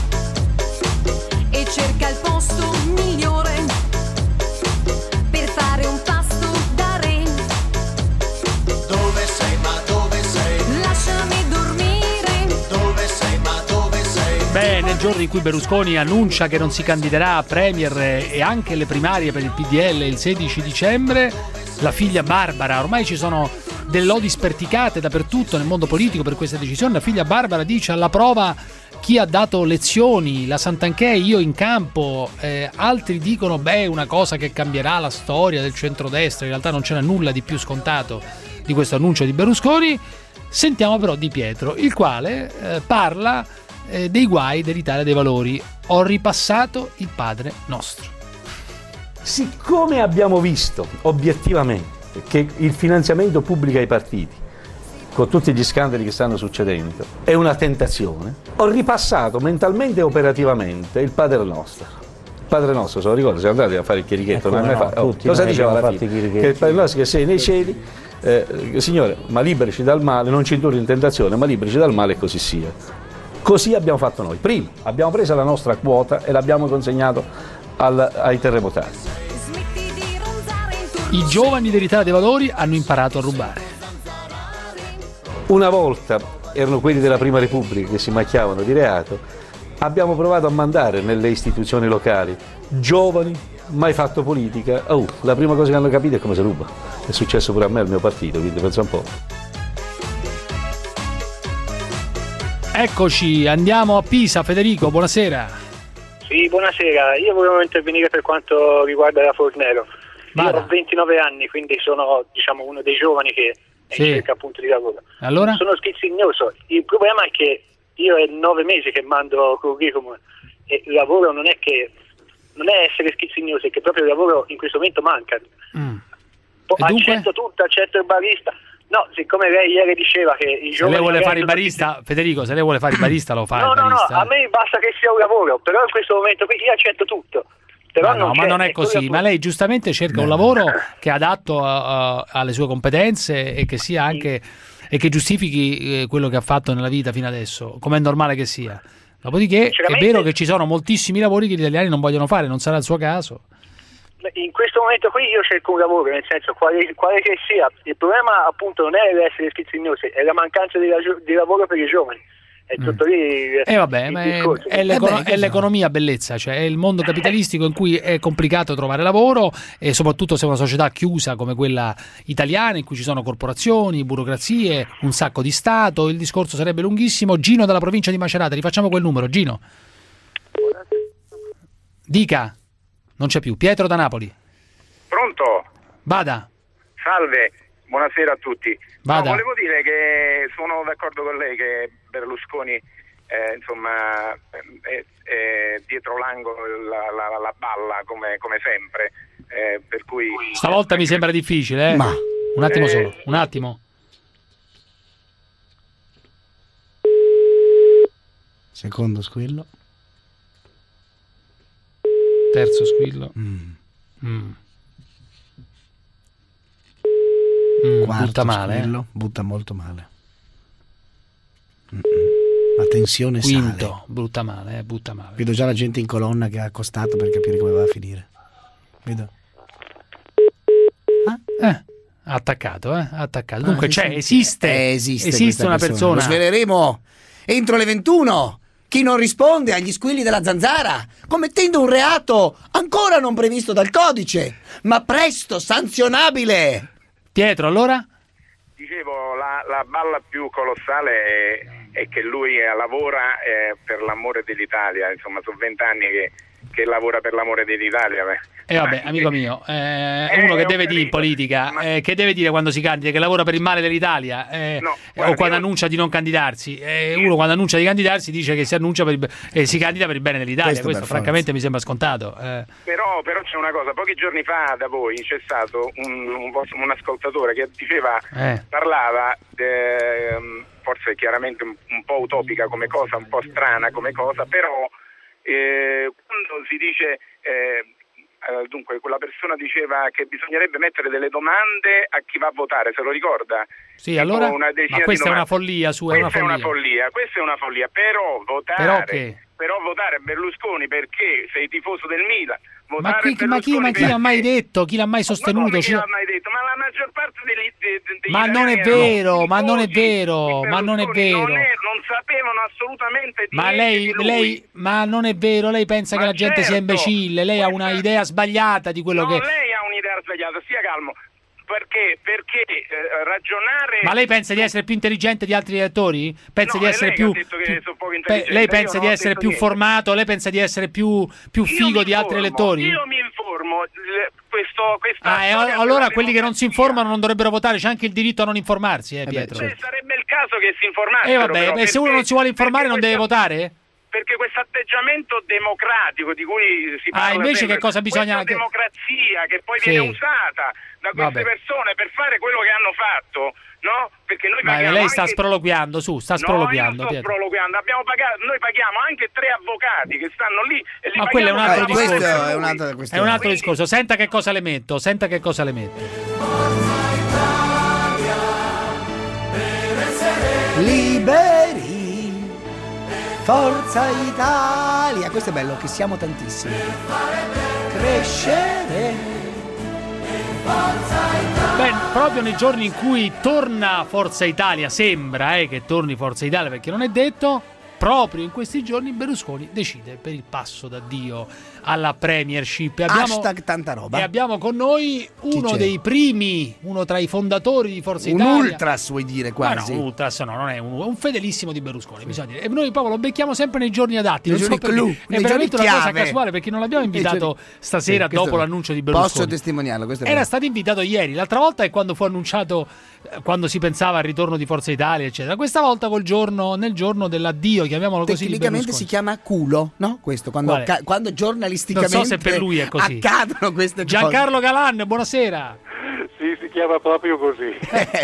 e cerca il posto migliore per fare un pasto da re. Dove sei, ma dove sei? Lasciami dormire. Dove sei, ma dove sei? Beh, nel giorno in cui Berlusconi annuncia che non si candiderà a Premier e anche le primarie per il P D L il sedici dicembre, la figlia Barbara, ormai ci sono delle lodi sperticate dappertutto nel mondo politico per questa decisione, la figlia Barbara dice: alla prova chi ha dato lezioni, la Santanchè, io in campo, eh, altri dicono beh, una cosa che cambierà la storia del centrodestra, in realtà non c'era nulla di più scontato di questo annuncio di Berlusconi. Sentiamo però Di Pietro, il quale eh, parla eh, dei guai dell'Italia dei Valori. Ho ripassato il Padre Nostro. Siccome abbiamo visto obiettivamente che il finanziamento pubblico ai partiti, con tutti gli scandali che stanno succedendo, è una tentazione, ho ripassato mentalmente e operativamente il Padre Nostro. Il Padre Nostro, se lo ricordo, siamo andati a fare il chierichetto, Ecco, non è mai no, fa- oh, tutti cosa noi diceva abbiamo alla fatto fine? i chirichetti. Che il Padre Nostro che sei nei cieli, eh, Signore, ma liberici dal male, non ci indurre in tentazione, ma liberici dal male e così sia. Così abbiamo fatto noi. Prima abbiamo preso la nostra quota e l'abbiamo consegnato al, ai terremotati. I giovani dell'Italia dei Valori hanno imparato a rubare. Una volta erano quelli della Prima Repubblica che si macchiavano di reato, abbiamo provato a mandare nelle istituzioni locali giovani, mai fatto politica. Oh, la prima cosa che hanno capito è come si ruba. È successo pure a me al mio partito, quindi pensa un po'. Eccoci, andiamo a Pisa. Federico, buonasera. Sì, buonasera. Io volevo intervenire per quanto riguarda la Fornero. Io ho ventinove anni, quindi sono, diciamo, uno dei giovani che è Sì. in cerca appunto di lavoro. Allora? Sono schizzignoso. Il problema è che io è nove mesi che mando curriculum e il lavoro non è che non è essere schizzignosi, è che proprio il lavoro in questo momento manca. Mm. Po- E dunque? accetto tutto, accetto il barista. No, siccome lei ieri diceva che i Se giovani lei vuole magari fare il sono barista, Federico, se lei vuole fare il barista lo fa No, il no, no, barista. a me basta che sia un lavoro, però in questo momento qui io accetto tutto. Però Ma no, non ma c'è, non è e così, quello- ma lei giustamente cerca un lavoro che è adatto a- a- alle sue competenze e che sia anche e che giustifichi eh, quello che ha fatto nella vita fino adesso, come è normale che sia. Dopodiché è Sinceramente- vero che ci sono moltissimi lavori che gli italiani non vogliono fare, non sarà il suo caso. In questo momento qui io cerco un lavoro, nel senso quale, quale che sia. Il problema appunto non è l'essere schizzignosi, è la mancanza di, la- di lavoro per i giovani. È tutto lì. E eh vabbè, il ma è, discorso. è l'econo- Eh beh, è l'economia bellezza, cioè è il mondo capitalistico in cui è complicato trovare lavoro e soprattutto se è una società chiusa come quella italiana in cui ci sono corporazioni, burocrazie, un sacco di Stato, il discorso sarebbe lunghissimo. Gino dalla provincia di Macerata, rifacciamo quel numero, Gino. Dica, non c'è più. Pietro da Napoli. Pronto? Vada. Salve, buonasera a tutti. Vada. No, volevo dire che sono d'accordo con lei che Berlusconi eh, insomma è, è dietro l'angolo la, la, la balla come, come sempre, eh, per cui Stavolta mi sembra difficile, eh? Ma- Un attimo Eh, solo, un attimo. Secondo squillo. Terzo squillo. Mm. Mm. Mm, Quarto butta male, eh. squillo, butta molto male. Mm-mm. La tensione Quinto, sale. butta male, eh, butta male. Vedo già la gente in colonna che ha accostato per capire come va a finire. Vedo. Eh, ha attaccato, eh, ha attaccato. Ah, Dunque sì, c'è, sì. esiste, Eh, esiste, esiste questa una persona. Lo sveleremo entro le ventuno. Chi non risponde agli squilli della zanzara, commettendo un reato ancora non previsto dal codice, ma presto sanzionabile. Pietro, allora? dicevo la, la balla più colossale è, e che lui eh, lavora eh, per l'amore dell'Italia, insomma sono vent'anni che, che lavora per l'amore dell'Italia. E eh vabbè, amico mio, eh, è uno che deve dire in politica, ma... eh, che deve dire quando si candida, che lavora per il male dell'Italia, eh, no, guarda, o quando io... annuncia di non candidarsi. Eh, uno quando annuncia di candidarsi dice che si annuncia per il, eh, si candida per il bene dell'Italia. Questo, Questo francamente mi sembra scontato. Eh. Però, però c'è una cosa, pochi giorni fa da voi c'è stato un, un, un ascoltatore che diceva, eh. parlava, de, forse chiaramente un, un po' utopica come cosa, un po' strana come cosa, però eh, quando si dice... Eh, dunque quella persona diceva che bisognerebbe mettere delle domande a chi va a votare, se lo ricorda? Sì, allora, una ma questa è una follia sua, questa è una follia. è una follia, questa è una follia, però votare, però, che? però votare Berlusconi perché sei tifoso del Milan, ma, qui, ma chi, ma chi l'ha mai detto, chi l'ha mai sostenuto? Ma, chi l'ha mai detto? Ma la maggior parte degli, de, de, degli ma non è vero, ma non è vero, ma non è vero, non, è, non sapevano assolutamente ma lei, lei, ma non è vero, lei pensa ma che la gente certo, sia imbecille, lei ha una idea sbagliata di quello no, che... lei ha un'idea sbagliata, stia calmo. Perché? Perché eh, ragionare... Ma lei pensa di essere più intelligente di altri elettori? Pensa no, di essere più... più lei pensa di essere più niente. formato? Lei pensa di essere più, più figo di altri elettori? Io mi informo. Questo, questa ah, e allora quelli che non si informano non dovrebbero votare? C'è anche il diritto a non informarsi, eh, Pietro? Beh, sarebbe il caso che si informassero. Eh vabbè, beh, se uno non si vuole informare non deve votare? Perché questo atteggiamento democratico di cui si parla ah, invece sempre, che cosa bisogna... questa democrazia che poi sì. viene usata da queste Vabbè. persone per fare quello che hanno fatto, no? Perché noi paghiamo Ma lei sta anche... sproloquiando, su, sta sproloquiando. No, io non sto sproloquiando, abbiamo pagato, noi paghiamo anche tre avvocati che stanno lì e li Ma quello è un altro eh, discorso. Questo è un altro, è un altro discorso. Senta che cosa le metto, senta che cosa le metto. Liberi, Forza Italia, questo è bello, che siamo tantissimi. Crescere. Beh, proprio nei giorni in cui torna Forza Italia, sembra eh, che torni Forza Italia perché non è detto, proprio in questi giorni Berlusconi decide per il passo d'addio alla Premiership. Abbiamo, Hashtag tanta roba. E abbiamo con noi uno dei primi, uno tra i fondatori di Forza Italia. Un ultras vuoi dire quasi? Ma no, un ultras no, non è un, un fedelissimo di Berlusconi, bisogna dire. E noi proprio lo becchiamo sempre nei giorni adatti. Nei non giorni so perché, clou, è nei veramente giorni una cosa chiave. casuale perché non l'abbiamo invitato giorni... stasera sì, dopo è... l'annuncio di Berlusconi. Posso testimoniarlo, questo è Era vero. stato invitato ieri, l'altra volta è quando fu annunciato, quando si pensava al ritorno di Forza Italia, eccetera. Questa volta col giorno, nel giorno dell'addio, chiamiamolo così, di Tecnicamente si chiama culo, no? Questo, quando, ca- quando giornalisticamente non so se per lui è così. accadono queste cose. Giancarlo Galan, buonasera. Sì, si chiama proprio così.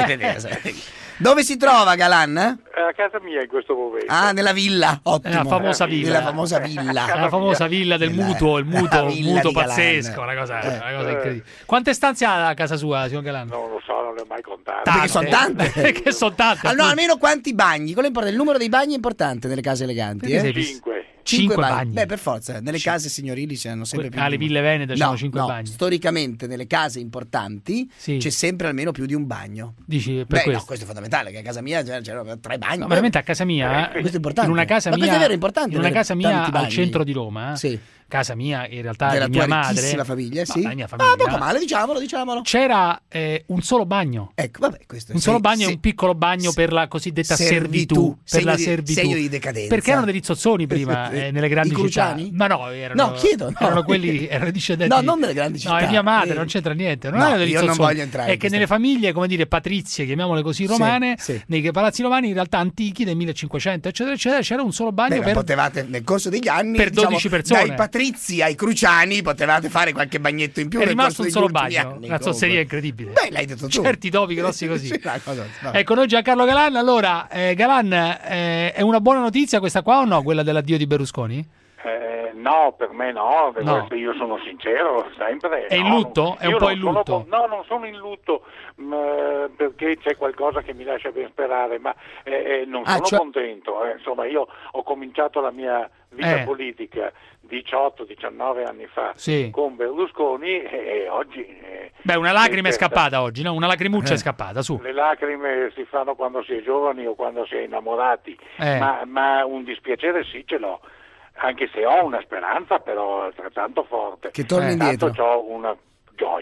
Dove si trova Galan? A casa mia in questo momento. Ah, nella villa, ottimo. Nella famosa villa. Nella famosa villa. La famosa villa del Nella- mutuo, il mutuo, villa mutuo di Galan. pazzesco, una cosa, Eh. una cosa incredibile. Quante stanze ha a casa sua, signor Galan? Non lo so, non le ho mai contate. Perché sono tante. Perché sono tante. Ah, no, almeno quanti bagni? Quello è importante. Il numero dei bagni è importante nelle case eleganti. Perché Eh? sei- Cinque. Cinque bagni. Beh, per forza, nelle case signorili ci hanno sempre Que- più. alle ville venete c'hanno no, cinque no, bagni. Storicamente nelle case importanti Sì. c'è sempre almeno più di un bagno. Dici per Beh, questo? no, questo è fondamentale, che a casa mia c'erano c'erano tre bagni. No, veramente a casa mia, Eh, questo è importante. in una casa Ma mia, questo è vero, è importante in una avere casa mia tanti al bagni. centro di Roma, Sì. casa mia in realtà Della di mia tua madre, ricchissima famiglia, no, sì. la mia famiglia. Ah, poco male, diciamolo, diciamolo. C'era eh, un solo bagno. Ecco, vabbè, questo è Un solo sì, bagno e sì. un piccolo bagno Sì. per la cosiddetta Servitù, servitù, per segno la di- servitù. segno di decadenza. Perché erano degli zozzoni prima Sì. eh, nelle grandi I città. cruciani? Ma no, erano, No, chiedo, no. erano quelli, erano i discendenti. No, non nelle grandi città. No, è mia madre, Eh. non c'entra niente. Non No, erano degli io non zozzoni. voglio entrare È in che questa- nelle famiglie, come dire, patrizie, chiamiamole così, romane, Sì, sì. nei palazzi romani in realtà antichi del millecinquecento, eccetera, eccetera, c'era un solo bagno Beh, ma per potevate nel corso degli anni per diciamo, dodici persone. dai patrizi ai cruciani potevate fare qualche bagnetto in più è nel rimasto corso un degli solo ultimi bagno, anni, una comunque. zozzeria incredibile. Beh, l'hai detto tu. Certi topi grossi così. Sì, no, cosa- vabbè. Ecco, noi Giancarlo Galan, allora, eh, Galan, eh, è una buona notizia questa qua o no, quella dell'addio di Berlusconi? Eh, no, per me no, per No. questo io sono sincero sempre. È in no, lutto? non- È un io po' non in sono lutto? con- no, non sono in lutto mh, perché c'è qualcosa che mi lascia ben sperare, ma eh, eh, non Ah, sono cioè- contento. eh. Insomma, io ho cominciato la mia vita Eh. politica diciotto diciannove anni fa Sì. con Berlusconi e, e oggi... eh, Beh, una lacrima è questa- scappata oggi, no? Una lacrimuccia Eh. è scappata, su. Le lacrime si fanno quando si è giovani o quando si è innamorati, Eh. ma, ma un dispiacere sì ce l'ho, anche se ho una speranza però altrettanto forte. Che torni Intanto indietro. ho una gioia,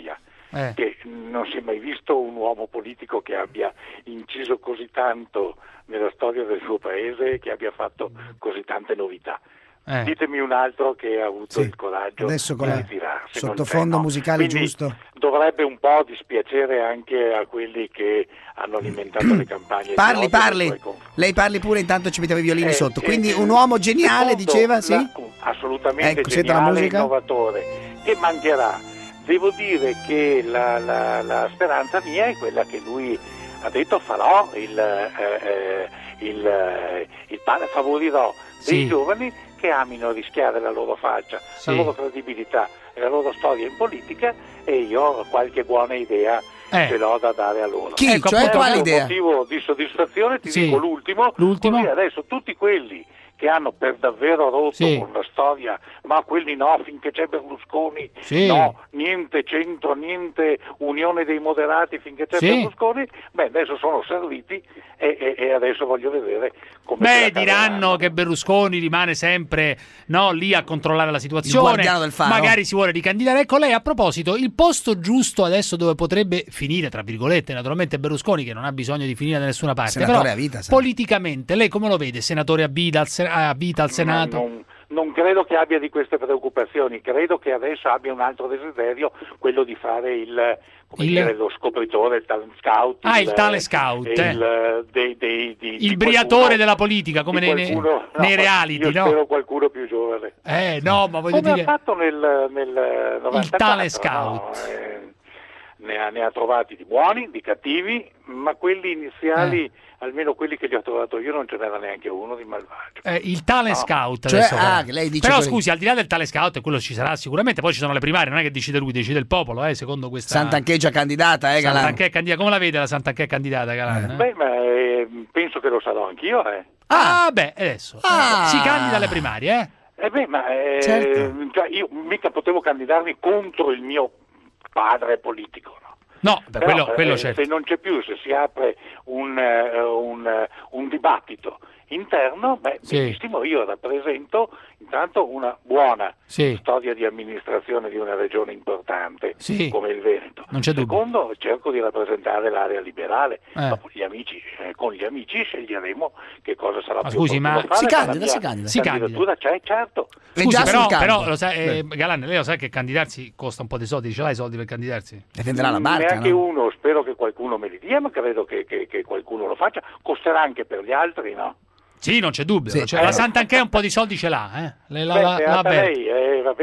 eh. che non si è mai visto un uomo politico che abbia inciso così tanto nella storia del suo paese e che abbia fatto così tante novità. Eh. Ditemi un altro che ha avuto sì. il coraggio Adesso con di la ritirarsi. sottofondo no. musicale Quindi giusto. Dovrebbe un po' dispiacere anche a quelli che hanno alimentato le campagne. Parli, parli. Lei parli pure, intanto ci metteva i violini eh, sotto. Quindi eh, un uomo geniale, secondo, diceva, sì? La, assolutamente ecco, geniale, innovatore. Che mancherà? Devo dire che la, la, la speranza mia è quella che lui ha detto: farò il, eh, il, eh, il pane, favorirò dei sì. giovani che amino rischiare la loro faccia, sì. la loro credibilità e la loro storia in politica, e io ho qualche buona idea eh. ce l'ho da dare a loro. Chi? Ecco, cioè quale idea? Per un motivo di soddisfazione ti sì. dico l'ultimo, l'ultimo? Così adesso tutti quelli che hanno per davvero rotto sì. con la storia, ma quelli no, finché c'è Berlusconi, sì. no, niente centro, niente unione dei moderati finché c'è sì. Berlusconi, beh adesso sono serviti e, e, e adesso voglio vedere come... Beh, diranno che Berlusconi rimane sempre no, lì a controllare la situazione, del faro. Magari si vuole ricandidare. Ecco, lei a proposito, il posto giusto adesso dove potrebbe finire, tra virgolette, naturalmente Berlusconi, che non ha bisogno di finire da nessuna parte, senatore però a vita, politicamente, lei come lo vede? Senatore a vita, a vita al Senato? No, non, non credo che abbia di queste preoccupazioni, credo che adesso abbia un altro desiderio, quello di fare il, come il... Dire, lo scopritore, il talent scout. Ah, il, il talent scout. Il, eh. dei, dei, di, il di briatore qualcuno, della politica, come nei, qualcuno, nei no, reality, io no? spero qualcuno più giovane. Eh, no, ma voglio come dire... ha fatto nel, nel novantaquattro, il talent scout. No? Eh, ne, ha, ne ha trovati di buoni, di cattivi, ma quelli iniziali... Eh. Almeno quelli che gli ho trovato io non ce n'era neanche uno di malvagio. Eh, il talent no. scout cioè, adesso, ah, lei dice però quelli... scusi, al di là del talent scout, quello ci sarà sicuramente, poi ci sono le primarie, non è che decide lui, decide il popolo, eh, secondo questa... Santanchè già candidata, eh, Galan? Santanchè candidata, come la vede la Santanchè candidata, Galan? Eh? Beh, ma eh, penso che lo sarò anch'io, eh. Ah, ah beh, adesso. Ah. Si candida alle primarie, eh? Eh beh, ma eh, certo. cioè, io mica potevo candidarmi contro il mio padre politico, no? No, beh, Però, quello, quello eh, certo. Se non c'è più, se si apre un, uh, un, uh, un dibattito interno, beh, sì. benissimo, io rappresento intanto una buona sì. storia di amministrazione di una regione importante sì. come il Veneto. Non c'è Secondo, dubbio. cerco di rappresentare l'area liberale, eh. dopo gli amici, eh, con gli amici sceglieremo che cosa sarà ma più scusi, ma fare, si candida, la si candida. Si candida. C'è, certo. Scusi, però, però lo sa, eh, Galan, lei lo sa che candidarsi costa un po' di soldi, ce l'ha i soldi per candidarsi? E venderà la barca, neanche no? uno, spero che qualcuno me li dia, ma credo che, che, che qualcuno lo faccia. Costerà anche per gli altri, no? Sì, non c'è dubbio. Sì, cioè, eh. La Santanchè un po' di soldi ce l'ha, eh? Le, la, Beh, la, la lei, eh, vabbè,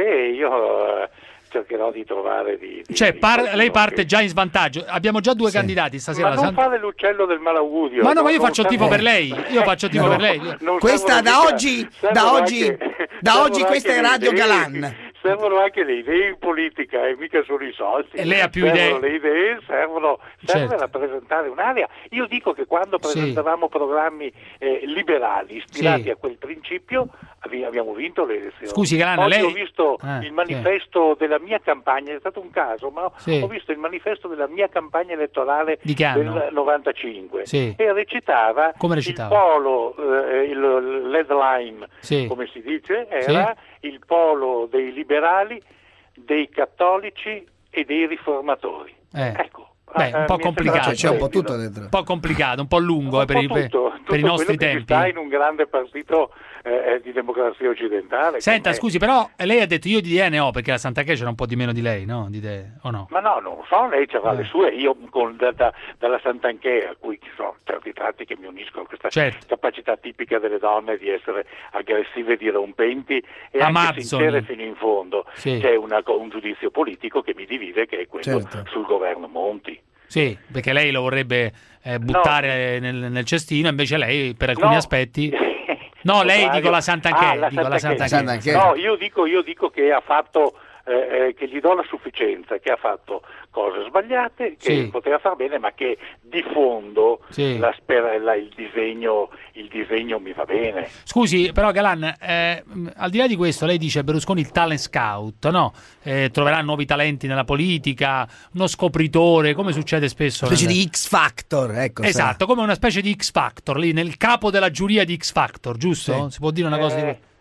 io eh, cercherò di trovare di... di cioè, par- di lei parte che... già in svantaggio. Abbiamo già due sì. candidati stasera. Ma non Sant... fare l'uccello del malaugurio. Ma no, ma io non faccio serve... tipo per lei. Io faccio tipo no, per lei. Questa da mica... oggi, da oggi, anche... da oggi questa è Radio idee, Galan. Servono anche le idee in politica e mica solo i soldi. E lei ha più servono idee. Le idee servono, serve certo. rappresentare un'area. Io dico che quando presentavamo sì. programmi eh, liberali ispirati sì. a quel principio abbiamo vinto le elezioni. Scusi, Galan, Oggi lei... ho visto eh, il manifesto sì. della mia campagna, è stato un caso, ma sì. ho visto il manifesto della mia campagna elettorale del novantacinque sì. e recitava, come recitava? il polo, eh, il l'headline, sì. come si dice, era sì. il polo dei liberali, dei cattolici e dei riformatori. Eh. Ecco. Beh, un po' complicato, c'è un po' tutto dentro. Un po' complicato, un po' lungo un eh, per, po i, per, tutto, per i tutto nostri quello tempi. Che sta in un grande partito eh, di democrazia occidentale. Senta, scusi, però lei ha detto io di idee ne ho, perché la Santanchè c'era un po' di meno di lei, no? Di idee, o no? Ma no, non lo so, lei c'avrà eh. le sue, io con, da, da, dalla Santanchè, a cui ci sono certi tratti che mi uniscono, questa certo. capacità tipica delle donne di essere aggressive, dirompenti e Amazzoni. anche sincere fino in fondo. Sì. C'è una, un giudizio politico che mi divide, che è quello certo. sul governo Monti. Sì, perché lei lo vorrebbe eh, buttare no. nel, nel cestino, invece lei per alcuni no. aspetti... No, lei dico la Santanchè, ah, la dico la Santanchè. Santanchè. No, io dico, io dico che ha fatto, eh, che gli do la sufficienza, che ha fatto cose sbagliate, che sì. poteva far bene, ma che di fondo sì. la spera, la, il, disegno, il disegno mi va bene. Scusi, però Galan, eh, al di là di questo, lei dice Berlusconi il talent scout, no? Eh, troverà nuovi talenti nella politica, uno scopritore, come succede spesso. Una specie nel... di X Factor, ecco. Esatto, come una specie di X Factor, lì nel capo della giuria di X Factor, giusto? Sì. Si può dire una cosa eh, di...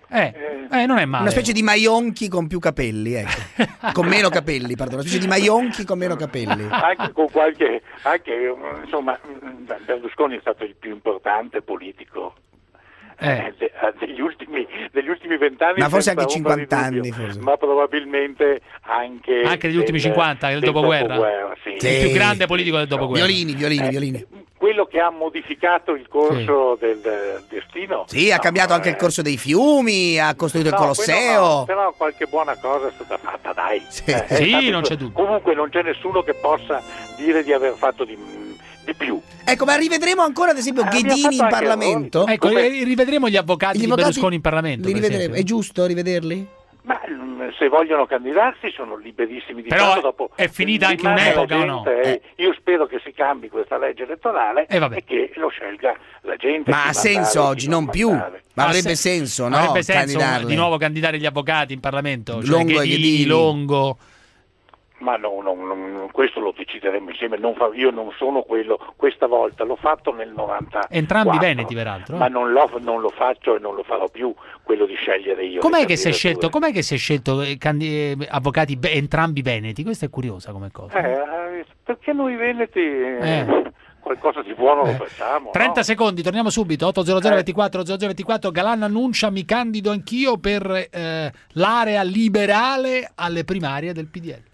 Eh, eh, non è male. Una specie di Maionchi con più capelli, ecco. Con meno capelli, perdono. Una specie di Maionchi con meno capelli. Anche con qualche, anche, insomma, Berlusconi è stato il più importante politico eh. Eh, degli ultimi degli ultimi vent'anni, ma forse anche senza ombra di cinquanta dubbio, anni, forse. ma probabilmente anche anche degli ultimi cinquanta, del dopoguerra, dopoguerra sì. Sì. Il più grande politico del dopoguerra. Violini, violini, Eh, violini. quello che ha modificato il corso sì. del, del destino. Sì, ha no, cambiato anche eh. il corso dei fiumi, ha costruito no, il Colosseo. No, però qualche buona cosa è stata fatta, dai. Sì, Eh, sì eh, non c'è dubbio. Comunque non c'è nessuno che possa dire di aver fatto di, di più. Ecco, ma rivedremo ancora ad esempio Eh, Ghedini in Parlamento? Ecco, Come- eh, rivedremo gli avvocati Gli di avvocati Berlusconi in Parlamento. Li per rivedremo. esempio. È giusto rivederli? Ma mm, se vogliono candidarsi sono liberissimi di Però farlo. Dopo è finita anche rimane la un'epoca, o no? gente, Eh. Io spero che si cambi questa legge elettorale Eh, vabbè. e che lo scelga la gente. Ma chi ha senso mandare, oggi, chi non più. mandare. Ma Ha avrebbe se- senso, no? Avrebbe senso Candidarli. di nuovo candidare gli avvocati in Parlamento, cioè Longo e Ghedini, Ghedini. Longo. Ma no, no, no, questo lo decideremo insieme. Non fa- io non sono quello. Questa volta l'ho fatto nel novanta. Entrambi veneti, peraltro. Ma non lo, non lo faccio e non lo farò più, quello di scegliere io. Com'è le che si è candidature. scelto? Com'è che si è scelto eh, candi- eh, avvocati be- entrambi veneti? Questa è curiosa come cosa. Eh, perché noi veneti eh, Eh. qualcosa di buono lo facciamo. trenta no? secondi, torniamo subito. otto zero zero Eh. ventiquattro zero zero ventiquattro. Galan annuncia: mi candido anch'io per eh, l'area liberale alle primarie del P D L.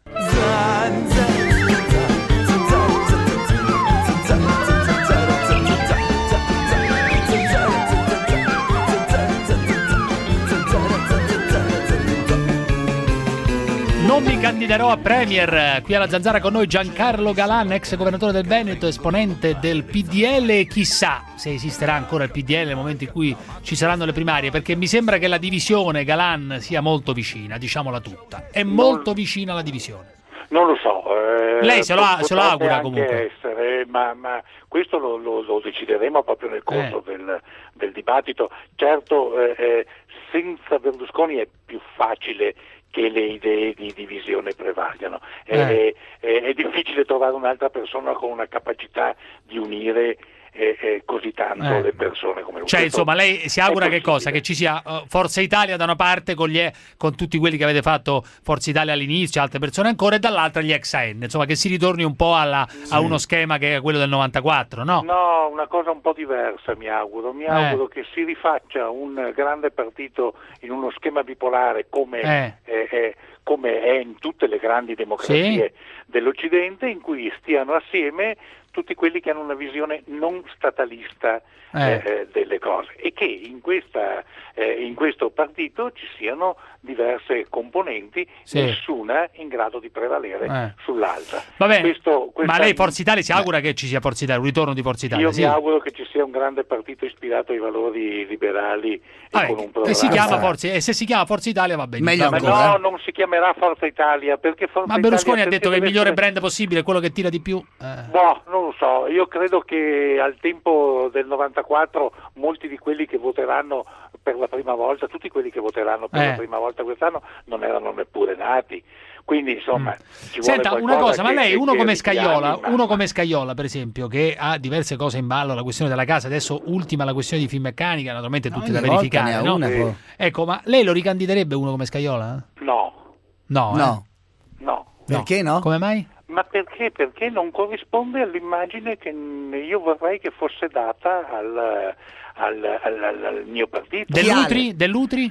Non mi candiderò a Premier. Qui alla Zanzara con noi Giancarlo Galan, ex governatore del Veneto, esponente del P D L, e chissà se esisterà ancora il P D L nel momento in cui ci saranno le primarie, perché mi sembra che la divisione, Galan, sia molto vicina, diciamola tutta. È molto vicina la divisione. Non lo so. eh, Lei se lo ha- potrebbe se lo augura, anche comunque. essere, ma, ma questo lo, lo- lo decideremo proprio nel corso del, del dibattito. Certo, eh, eh, senza Berlusconi è più facile che le idee di divisione prevalgano. È, Eh. è- è difficile trovare un'altra persona con una capacità di unire eh, eh, così tanto Eh. le persone come lui. Cioè, Questo insomma, lei si augura è che cosa? possibile. Che ci sia uh, Forza Italia da una parte con, gli, e- con tutti quelli che avete fatto Forza Italia all'inizio, altre persone ancora, e dall'altra gli ex A N. Insomma, che si ritorni un po' alla- a uno schema che è quello del novantaquattro, no? No, una cosa un po' diversa mi auguro. Mi Eh. auguro che si rifaccia un grande partito in uno schema bipolare come, Eh. eh, eh, come è in tutte le grandi democrazie dell'Occidente, in cui stiano assieme tutti quelli che hanno una visione non statalista Eh. eh, delle cose, e che in, questa, eh, in questo partito ci siano diverse componenti, Sì. nessuna in grado di prevalere Eh. sull'altra. Va bene, Questo- questa- ma lei Forza Italia si augura che ci sia Forza Italia, un ritorno di Forza Italia? Io sì. mi auguro che ci sia un grande partito ispirato ai valori liberali e Vabbè, con un e, programma. si chiama Forza, e se si chiama Forza Italia va bene. Meglio Va bene. Ma no, non si chiamerà Forza Italia, perché Forza Ma Berlusconi Italia ha detto che il deve migliore essere- brand possibile è quello che tira di più. Eh. Boh, non lo so, io credo che al tempo del novantaquattro molti di quelli che voteranno per la prima volta, tutti quelli che voteranno per Eh. la prima volta quest'anno non erano neppure nati. Quindi insomma ci vuole Senta, qualcosa una cosa, ma che- lei, che- uno che come richiami, Scajola, ma- uno come Scajola, per esempio, che ha diverse cose in ballo, la questione della casa, adesso ultima la questione di Finmeccanica, naturalmente tutte da ogni volta verificare, ne ha no? una, poi. Ecco, ma lei lo ricandiderebbe uno come Scajola? No, No, No. no. Perché no? Come mai? Ma perché? Perché non corrisponde all'immagine che io vorrei che fosse data al, al, al- al- al mio partito. Dell'Utri? Dell'Utri?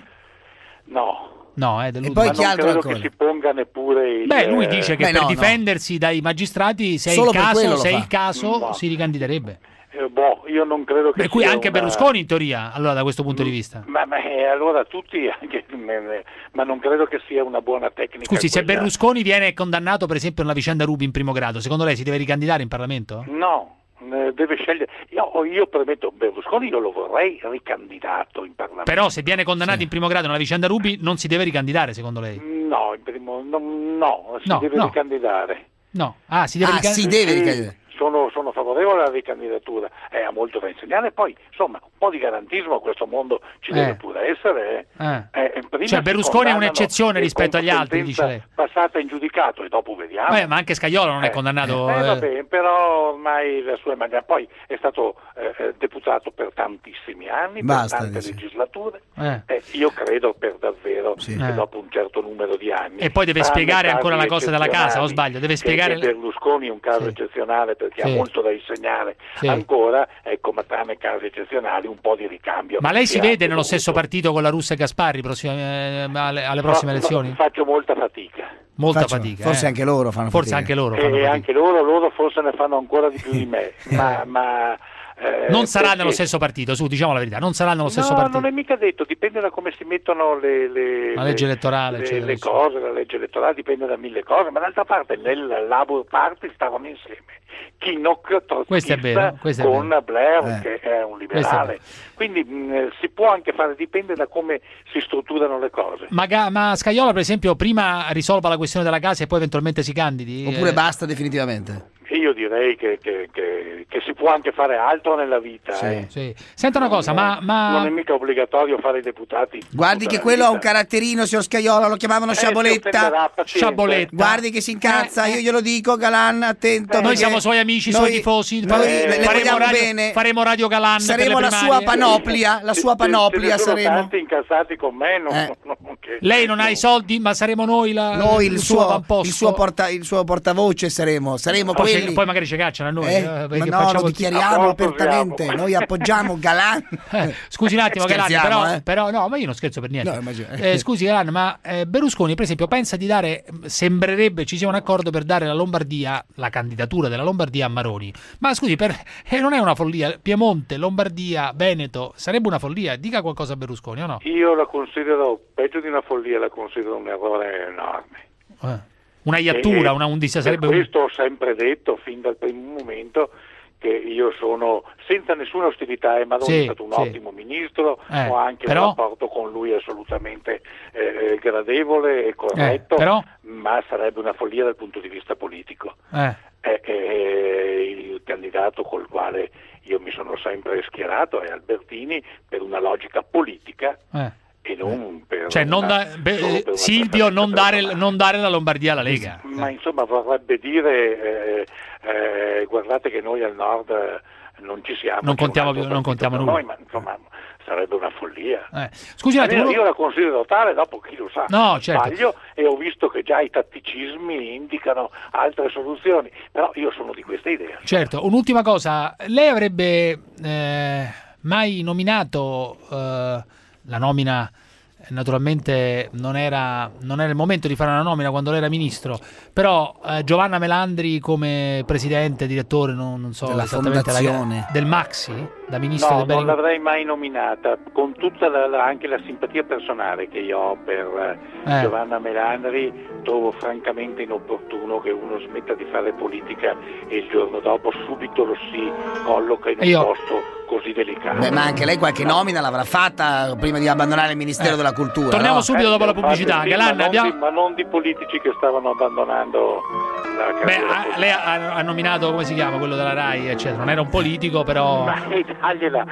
No. No, eh, dell'Utri. poi Ma chi non altro credo ancora? che si ponga neppure il... Beh, lui dice che Beh, per no, no. difendersi dai magistrati, se è Solo il per quello caso, lo se è fa. il caso No. si ricandiderebbe. Eh, boh, io non credo che Per cui sia anche una- Berlusconi in teoria, allora da questo punto di vista. Ma, ma, eh, allora tutti, anche, ma non credo che sia una buona tecnica. Scusi, se quella- Berlusconi viene condannato per esempio nella vicenda Rubi in primo grado, secondo lei si deve ricandidare in Parlamento? No, eh, deve scegliere. Io, io premetto, Berlusconi io lo vorrei ricandidato in Parlamento. Però se viene condannato in primo grado nella vicenda Rubi non si deve ricandidare, secondo lei? No, in primo, no, no, si No, deve no. ricandidare. No. Ah, si deve Ah, ricandidare. si deve Sì, ricandidare. Sono, sono favorevole favorevole alla ricandidatura, eh, ha molto da insegnare, poi insomma un po' di garantismo a questo mondo ci Eh. deve pure essere. Eh. Eh, prima Cioè si Berlusconi è condannano un'eccezione e rispetto con agli altri, dice sentenza lei. passata in giudicato e dopo vediamo. Beh, ma anche Scajola non è condannato. Eh, eh. vabbè, però ormai la sua maniera, poi è stato eh, deputato per tantissimi anni, Basta, per tante dice. legislature. Eh. Eh, io credo per davvero Sì. che Eh. dopo un certo numero di anni. E poi deve tranne spiegare casi ancora la cosa della casa, o eccezionali, sbaglio? Deve che- spiegare. che Berlusconi è un caso Sì. eccezionale perché Sì. ha molto da insegnare Sì. ancora, ecco, ma tranne casi eccezionali un po' di ricambio. Ma lei si è vede anche nello dovuto. stesso partito con la Russa e Gasparri prossima- eh, alle, alle prossime Fa- elezioni? Faccio molta fatica. Molta Faccio- fatica. forse eh. anche loro fanno Forse fatica. anche loro fanno E fatica. anche loro, loro forse ne fanno ancora di più di me, ma, ma eh, Non sarà perché- nello stesso partito, su, diciamo la verità, non sarà nello stesso no, partito. non è mica detto, dipende da come si mettono le, le, La legge le- elettorale, le, eccetera, le eccetera. cose, la legge elettorale dipende da mille cose, ma d'altra parte nel Labour Party stavano insieme Kinnock, Questo è vero, trotskista, questo è con vero. Blair, Eh. che è un Questo è liberale. Quindi mh, si può anche fare, dipende da come si strutturano le cose. Ma, Ga- ma Scajola, per esempio, prima risolva la questione della casa e poi eventualmente si candidi? Oppure Eh, basta definitivamente? Io direi che, che- che- che si può anche fare altro nella vita. Sì. eh. Sì. Senta una cosa, ma... ma- Non è mica obbligatorio fare i deputati. Guardi tutta che la quello ha un vita. caratterino, signor Scaiola, lo chiamavano Eh, si Sciaboletta. offenderà, pazienza. Sciaboletta. Guardi che si incazza, io glielo dico, Galan, attento. Noi perché siamo suoi amici, noi- suoi tifosi. Noi Eh, le faremo, vogliamo radio, bene. faremo Radio Galan. per Saremo le la primarie. sua panoplia, la sua Ce- ce ne panoplia sono saremo. tanti incazzati con me, non, Eh. non- non che- Lei non ha i soldi, ma saremo noi la, Noi il, suo, avamposto. il, suo porta, il suo portavoce saremo, saremo Poi, quelli. ci- poi magari ci cacciano a noi. Eh, eh, ma perché no, facciamo lo tutti- dichiariamo Ah, apertamente. sposiamo. Noi appoggiamo Galan. Eh, Scusi un attimo, Galan, Scherziamo, però, eh. però no, ma io non scherzo per niente. No, immagino. Eh, scusi, Galan, ma eh, Berlusconi, per esempio, pensa di dare, sembrerebbe ci sia un accordo per dare la Lombardia, la candidatura della Lombardia a Maroni. Ma scusi, per, eh, non è una follia? Piemonte, Lombardia, Veneto, sarebbe una follia? Dica qualcosa a Berlusconi o no? Io la considero, peggio di una follia, la considero un errore enorme. Eh. Una iattura, E una undizia per sarebbe un... questo ho sempre detto, fin dal primo momento, che io sono, senza nessuna ostilità, e Maroni Sì, è stato un sì. ottimo ministro, Eh, ho anche però- un rapporto con lui assolutamente eh, gradevole e corretto, Eh, però- ma sarebbe una follia dal punto di vista politico. Eh. È, è il candidato col quale io mi sono sempre schierato è Albertini per una logica politica Eh. e non per Cioè, non una- da- beh, solo per una Silvio, non preferenza dare, personale. non dare la Lombardia alla Lega. Ma insomma vorrebbe dire eh, eh, guardate che noi al nord eh, non ci siamo, Non c'è un contiamo altro più- non partito contiamo per nulla. noi, ma insomma sarebbe una follia. Eh. Scusi un attimo, Almeno uno- io la considero tale, dopo chi lo sa, No, certo. sbaglio e ho visto che già i tatticismi indicano altre soluzioni, però io sono di questa idea. Certo, un'ultima cosa, lei avrebbe eh, mai nominato eh, la nomina, eh, naturalmente non era, non era il momento di fare una nomina quando lei era ministro, però eh, Giovanna Melandri come presidente, direttore, non, non so Della esattamente, la- fondazione. del Maxi, da ministro No, dei beni... non l'avrei mai nominata, con tutta la, la- anche la simpatia personale che io ho per eh, Eh. Giovanna Melandri, trovo francamente inopportuno che uno smetta di fare politica e il giorno dopo subito lo si colloca in un Io- posto così delicato. Beh, ma anche lei qualche nomina l'avrà fatta prima di abbandonare il Ministero Eh. della Cultura. Torniamo no? subito dopo la pubblicità. Infatti sì, Galan, ma, non abbiamo... di, ma non di politici che stavano abbandonando la Beh, carriera ah, lei ha, ha nominato, come si chiama, quello della RAI, eccetera. Non era un politico, però... Ma tagliela.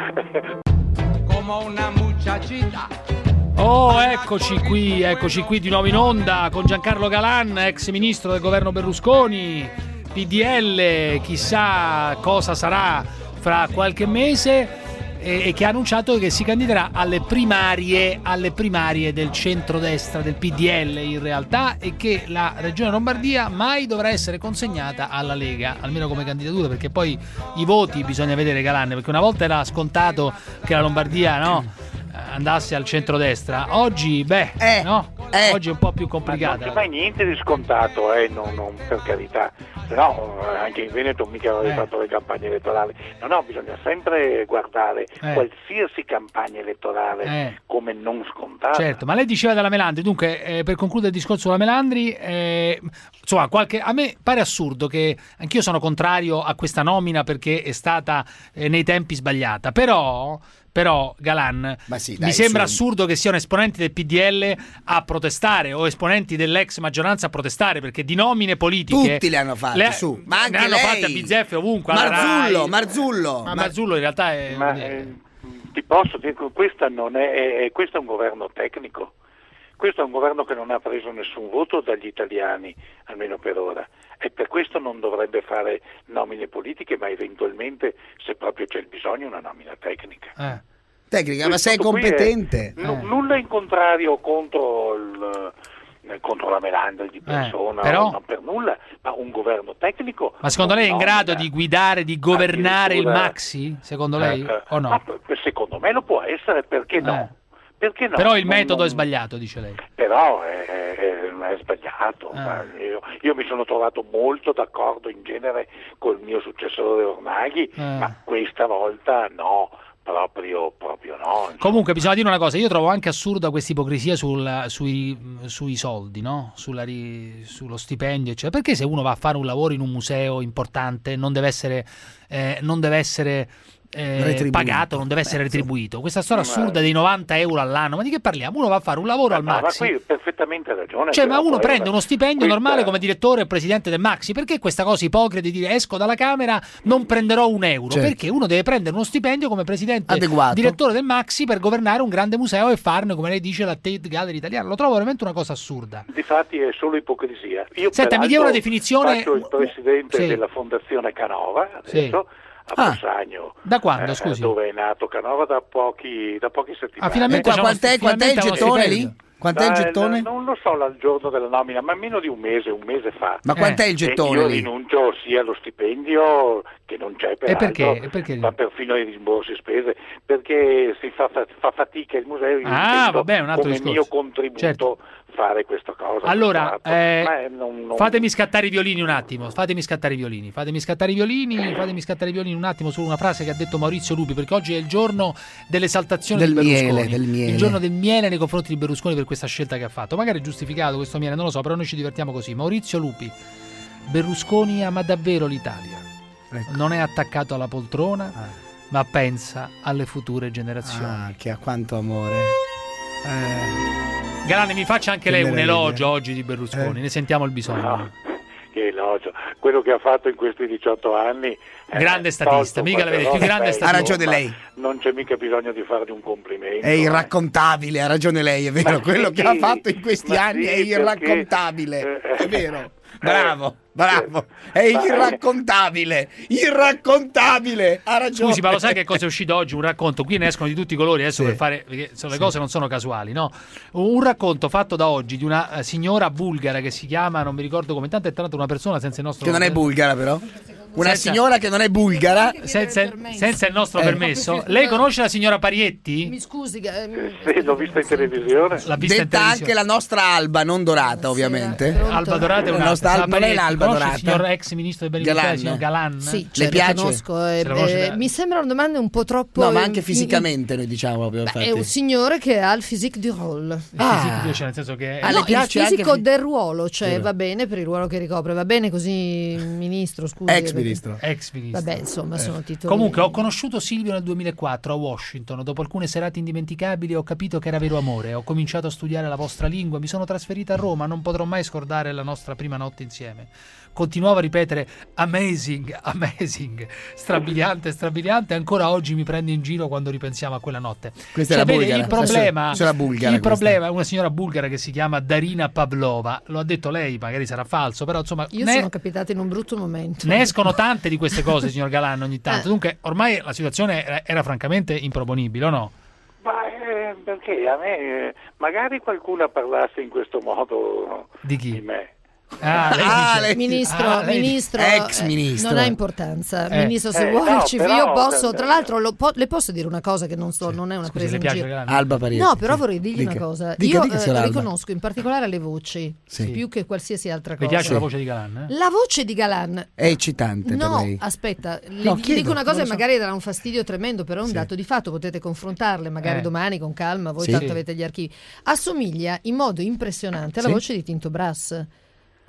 Como una muchachita. Oh, eccoci qui, eccoci qui di nuovo in onda con Giancarlo Galan, ex ministro del governo Berlusconi, P D L, chissà cosa sarà fra qualche mese, e, e che ha annunciato che si candiderà alle primarie, alle primarie del centrodestra, del P D L in realtà, e che la regione Lombardia mai dovrà essere consegnata alla Lega, almeno come candidatura, perché poi i voti bisogna vedere, Galan, perché una volta era scontato che la Lombardia, no, andasse al centrodestra. Oggi, beh, Eh, no? eh. Oggi è un po' più Ma non complicata. c'è mai niente di scontato, eh, non, non, per carità. Se no, eh, anche in Veneto mica avevo Eh. fatto le campagne elettorali. No, no, bisogna sempre guardare Eh. qualsiasi campagna elettorale Eh. come non scontata. Certo, ma lei diceva della Melandri, dunque eh, per concludere il discorso sulla Melandri, eh, insomma, qualche, a me pare assurdo che anch'io sono contrario a questa nomina perché è stata eh, nei tempi sbagliata, però, Però Galan, sì, mi dai, sembra su. assurdo che siano esponenti del P D L a protestare o esponenti dell'ex maggioranza a protestare, perché di nomine politiche Tutti le hanno fatte, le- su. Ma anche ne hanno lei. fatte a bizzeffe ovunque. alla Marzullo, Rai. Marzullo. Ma Marzullo in realtà è... Ma, eh, ti posso dire che questa non è, è- questo è un governo tecnico. Questo è un governo che non ha preso nessun voto dagli italiani, almeno per ora, e per questo non dovrebbe fare nomine politiche, ma eventualmente, se proprio c'è il bisogno, una nomina tecnica. Eh. Tecnica, ma sei Tutto qui competente. è- n- nulla in contrario contro il, eh, contro la Melandri di persona, però- non per nulla, ma un governo tecnico. Ma secondo non lei è in nomina. grado di guidare, di governare il Addirittura- Maxi? Secondo lei? Eh, o no? ma p- secondo me lo può essere, perché no? Eh. Perché no? Però il Non- metodo non- è sbagliato, dice lei. Però è, è- è sbagliato. Ah. Ma Io, io mi sono trovato molto d'accordo in genere col mio successore Ormaghi, Ah. ma questa volta no, proprio, proprio no. Comunque bisogna dire una cosa, io trovo anche assurda questa ipocrisia sul- sui, sui soldi, no? Sulla ri- sullo stipendio, cioè, perché se uno va a fare un lavoro in un museo importante non deve essere, eh, non deve essere eh, Retribuito. pagato, non deve essere Beh, retribuito. Questa storia Ma- assurda dei novanta euro all'anno, ma di che parliamo? Uno va a fare un lavoro al Ma, ma Maxi. qui hai perfettamente ragione. Cioè, ma però uno poi- prende uno stipendio questa- normale come direttore o presidente del Maxi, perché questa cosa ipocrita di dire esco dalla Camera, non prenderò un euro? Certo. Perché uno deve prendere uno stipendio come presidente, Adeguato. direttore del Maxi per governare un grande museo e farne, come lei dice, la Tate Gallery italiana. Lo trovo veramente una cosa assurda. Difatti è solo ipocrisia. Io Senta, mi dia peraltro una definizione- faccio il presidente Sì. della Fondazione Canova Sì. adesso a Ah. Possagno. Da quando, eh, scusi? dove è nato Canova da pochi, da poche settimane. Ah, finalmente Qua, c'è uno quant'è, sti- quant'è il finalmente ha uno gettone stipendio. lì? Quant'è il Ma, gettone? eh, Non lo so al giorno della nomina, ma meno di un mese, un mese fa. Ma quant'è il E gettone io lì? rinuncio sia allo stipendio, che non c'è per E perché? E perché? ma perfino ai rimborsi spese, perché si fa, fa, fa fatica il museo, io Ah, intendo vabbè, un altro come discorso. mio contributo Certo. fare questa cosa. Allora, questo atto. eh, Ma è- non- non- fatemi scattare i violini un attimo, fatemi scattare i violini, fatemi scattare i violini, fatemi scattare i violini un attimo su una frase che ha detto Maurizio Lupi, perché oggi è il giorno dell'esaltazione Del di Berlusconi, miele, del miele. il giorno del miele nei confronti di Berlusconi per questa scelta che ha fatto. Magari è giustificato questo miele, non lo so, però noi ci divertiamo così. Maurizio Lupi, Berlusconi ama davvero l'Italia, Ecco. non è attaccato alla poltrona, ma pensa alle future generazioni. Ah, che ha quanto amore. Eh. Galani, mi faccia anche Che lei un meraviglia. elogio oggi di Berlusconi, Eh. ne sentiamo il bisogno. No, che elogio. Quello che ha fatto in questi diciotto anni. eh, Grande statista, tolto mica la vede, il più qualche grande roba, Ha ragione ma lei. Non c'è mica bisogno di fargli un complimento. È irraccontabile, ha ragione lei, è vero. Ma Quello sì, che ha fatto in questi ma anni sì, è perché- irraccontabile. eh, È vero. eh, Bravo, bravo. È ma- irraccontabile. Irraccontabile. Ha ragione. Scusi, ma lo sai che cosa è uscito oggi? Un racconto, qui ne escono di tutti i colori adesso Sì. per fare, perché sono- le Sì. cose non sono casuali, no? Un racconto fatto da oggi di una eh, signora bulgara che si chiama, non mi ricordo come, tanto è tra l'altro una persona senza il nostro Che non è bulgara, però. Una Senza- signora che non è bulgara. senza, senza il nostro Eh. permesso. Lei conosce la signora Parietti? Mi scusi, ehm, Sì, l'ho vista in televisione. L'ha vista in Detta televisione. anche la nostra Alba, non dorata, ovviamente. Alba Dorata è La un'altra. nostra Sa Alba, non è Parietti, l'Alba conosce Dorata? il signor ex ministro dei beni Galan. culturali, signor Galan? sì, Le certo, piace? conosco. eh, Se la conosce eh, da- mi sembrano domande un po' troppo. No, ma eh, anche fisicamente, noi diciamo proprio. Beh, infatti. è un signore che ha il physique du rôle. Ah. Sì, cioè, nel senso che Ah, No, le piace il fisico anche- del ruolo, cioè Vero. va bene per il ruolo che ricopre, va bene così ministro, scusi. Ex perché- ministro. ex ministro. Vabbè, insomma, Eh. sono titoli. Comunque ho conosciuto Silvio nel duemilaquattro a Washington, dopo alcune serate indimenticabili ho capito che era vero amore, ho cominciato a studiare la vostra lingua, mi sono trasferita a Roma, non potrò mai scordare la nostra prima notte insieme. Continuavo a ripetere amazing, amazing, strabiliante, strabiliante, ancora oggi mi prende in giro quando ripensiamo a quella notte. Questa Cioè, è la vede, bulgara. il problema, Questa è la bulgara, il questa. problema è una signora bulgara che si chiama Darina Pavlova, lo ha detto lei, magari sarà falso, però insomma Io ne- sono capitata in un brutto momento. ne escono tante di queste cose, signor Galan, ogni tanto. Eh. Dunque, ormai la situazione era, era francamente improponibile, o no? Ma eh, perché a me eh, magari qualcuno parlasse in questo modo Di chi? me. Ah, lei Ah, dice- lei- Ministro, Ah, lei- ministro, Ex eh, ministro. non ha importanza. Eh. Ministro, se Eh, vuole, no, ci- però- io posso. Tra eh, l'altro, lo po- le posso dire una cosa che non, so, non è una Scusi, presa le in piace giro. Galan? Alba Parietti. No, però vorrei dirgli Dica. una cosa. Dica, Io dica, eh, signora Alba. riconosco in particolare le voci, Sì. più che qualsiasi altra Le cosa. piace Sì. la voce di Galan? Eh? La voce di Galan. È eccitante per No, lei. aspetta, le, No, gli chiedo, dico una cosa non e lo so. magari darà un fastidio tremendo, però è un Sì. dato di fatto, potete confrontarle magari Eh. domani con calma, voi Sì. tanto Sì. avete gli archivi. Assomiglia in modo impressionante alla Sì. voce di Tinto Brass.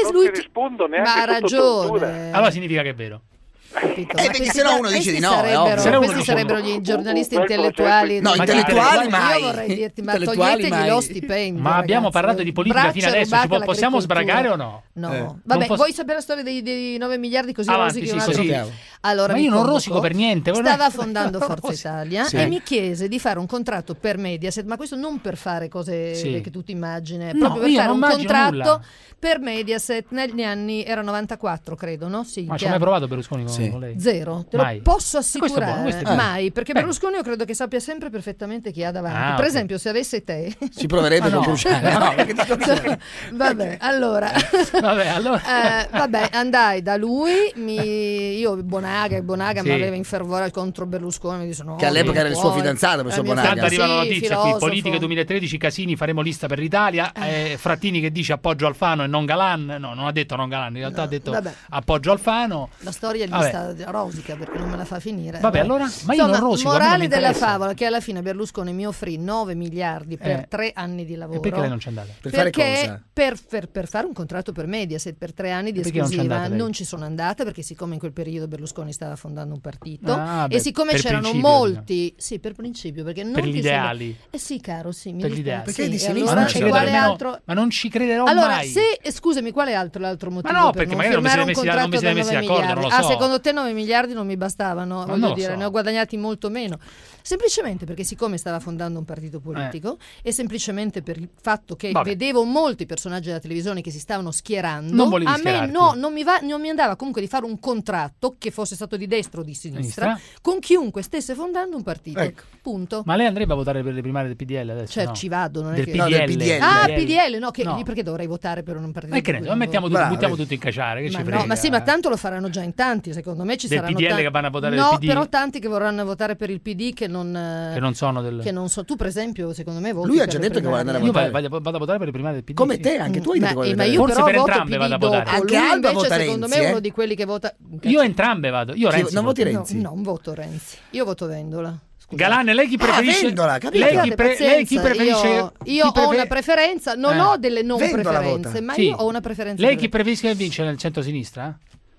non lui ti rispondo neanche ma ha sotto tortura. ragione. Allora significa che è vero. Eh, perché se no uno dice di no. Sarebbero, Se no questi uno sarebbero dice no. gli giornalisti Un bel intellettuali. No, di- intellettuali mai. Io vorrei dirti, ma Intellettuali toglietegli mai. lo stipendio. Ma abbiamo ragazzi. parlato di politica Braccia fino adesso, ci rubate può- possiamo all'agricoltura. sbragare o no? No. Eh. Vabbè, Non posso- vuoi sapere la storia dei, dei nove miliardi così Avanti, rosichi? sì, un sì, attimo? sì. Sentiamo. Allora Ma mi io non convocò, rosico per niente. Stava fondando Forza Italia Sì. e mi chiese di fare un contratto per Mediaset, ma questo non per fare cose Sì. che tu ti immagini, No, proprio per io fare non un immagino contratto nulla. per Mediaset negli anni, era novantaquattro credo, no? Sì, Ma ci che hai mai anni? provato Berlusconi con, Sì. con lei? Zero, te Mai. lo posso Questo è buono, assicurare, questo è buono. mai, perché Eh. Berlusconi io credo che sappia sempre perfettamente chi ha davanti. Ah, per ok. esempio, se avesse te... Si proverebbe Ah, con no. Cruciani. No, perché dico che- Vabbè, allora, Vabbè, allora. Eh, vabbè, andai da lui, mi, io Bonaga, Bonaga Sì. mi aveva infervorato contro Berlusconi, mi disse no, Che all'epoca non era il suo puoi. fidanzato, questo Era il mio Bonaga. Tanto arrivano Sì, notizie qui, filosofo. politiche duemilatredici, Casini, faremo lista per l'Italia, eh, Frattini che dice appoggio Alfano e non Galan, no, non ha detto non Galan, in realtà ha detto vabbè. appoggio Alfano. La storia gli Vabbè. sta rosica perché non me la fa finire. Vabbè, allora? Ma io Insomma, non rosico, a me non morale mi della interessa. favola che alla fine Berlusconi mi offrì nove miliardi per Eh. tre anni di lavoro. E perché lei non c'è andata? Per fare Perché cosa? Per, per- per fare un contratto per Mediaset per tre anni di E perché non c'è esclusiva andata lei? non ci sono andata perché siccome in quel periodo Berlusconi stava fondando un partito Ah, beh, e siccome per c'erano principio, molti sì per principio perché non Per ti gli sembra- ideali. eh sì caro sì mi Per gli dispiace. ideali. Perché Sì, di e sinistra? allora, Ma non ci credo quale nemmeno- altro ma non ci crederò allora, mai. se eh, scusami, quale altro l'altro motivo? no, per perché non magari non vi firmare siete un messi- non vi contratto siete da messi nove d'accordo, non lo miliardi? so. Ah, secondo te nove miliardi non mi bastavano? non Voglio lo dire, so. ne ho guadagnati molto meno. Semplicemente perché siccome stava fondando un partito politico e semplicemente per il fatto che Vabbè. vedevo molti personaggi della televisione che si stavano schierando, Non volevi a me schierarti. no, non mi, va, non mi andava comunque di fare un contratto che fosse stato di destra o di sinistra, Sinistra? con chiunque stesse fondando un partito. Ecco. Punto. Ma lei andrebbe a votare per le primarie del P D L adesso? Cioè no? ci vado, non è Del che... P D L. No, del P D L. Ah, P D L, no, che No. lì perché dovrei votare per un partito? E che ne di so, cui non mettiamo voto? tutti, Bravo, buttiamo vedi. tutto in cacciare, che Ma, ci no, frega. ma sì, ma tanto lo faranno già in tanti, secondo me ci Del saranno P D L tanti. che vanno a votare no, del P D. però tanti che vorranno votare per il P D che non, eh, Che non sono del... che non so. Tu per esempio, secondo me voti Lui ha per già le detto che vuole primarie. andare a Io votare. vado, vado a votare per le primarie del P D. Come sì. te, anche tu hai Ma, detto che vuoi eh, ma vedere. io Forse però per voto entrambe P D vado a dopo. votare. Anche Lui Alba invece vota secondo me Renzi, è uno eh? di quelli che vota. Io entrambe vado. Io Chi- Renzi non voto. voti Renzi? No, non voto Renzi. Io voto Vendola. Galan, lei chi preferisce? Vendola, capito? lei, chi Scusate, pre- lei chi pazienza, preferisce? Io, io chi ho prefe- una preferenza, non Eh. ho delle non Vendola preferenze, vota. ma Sì. io ho una preferenza. Lei per chi preferisce che vince nel centro-sinistra?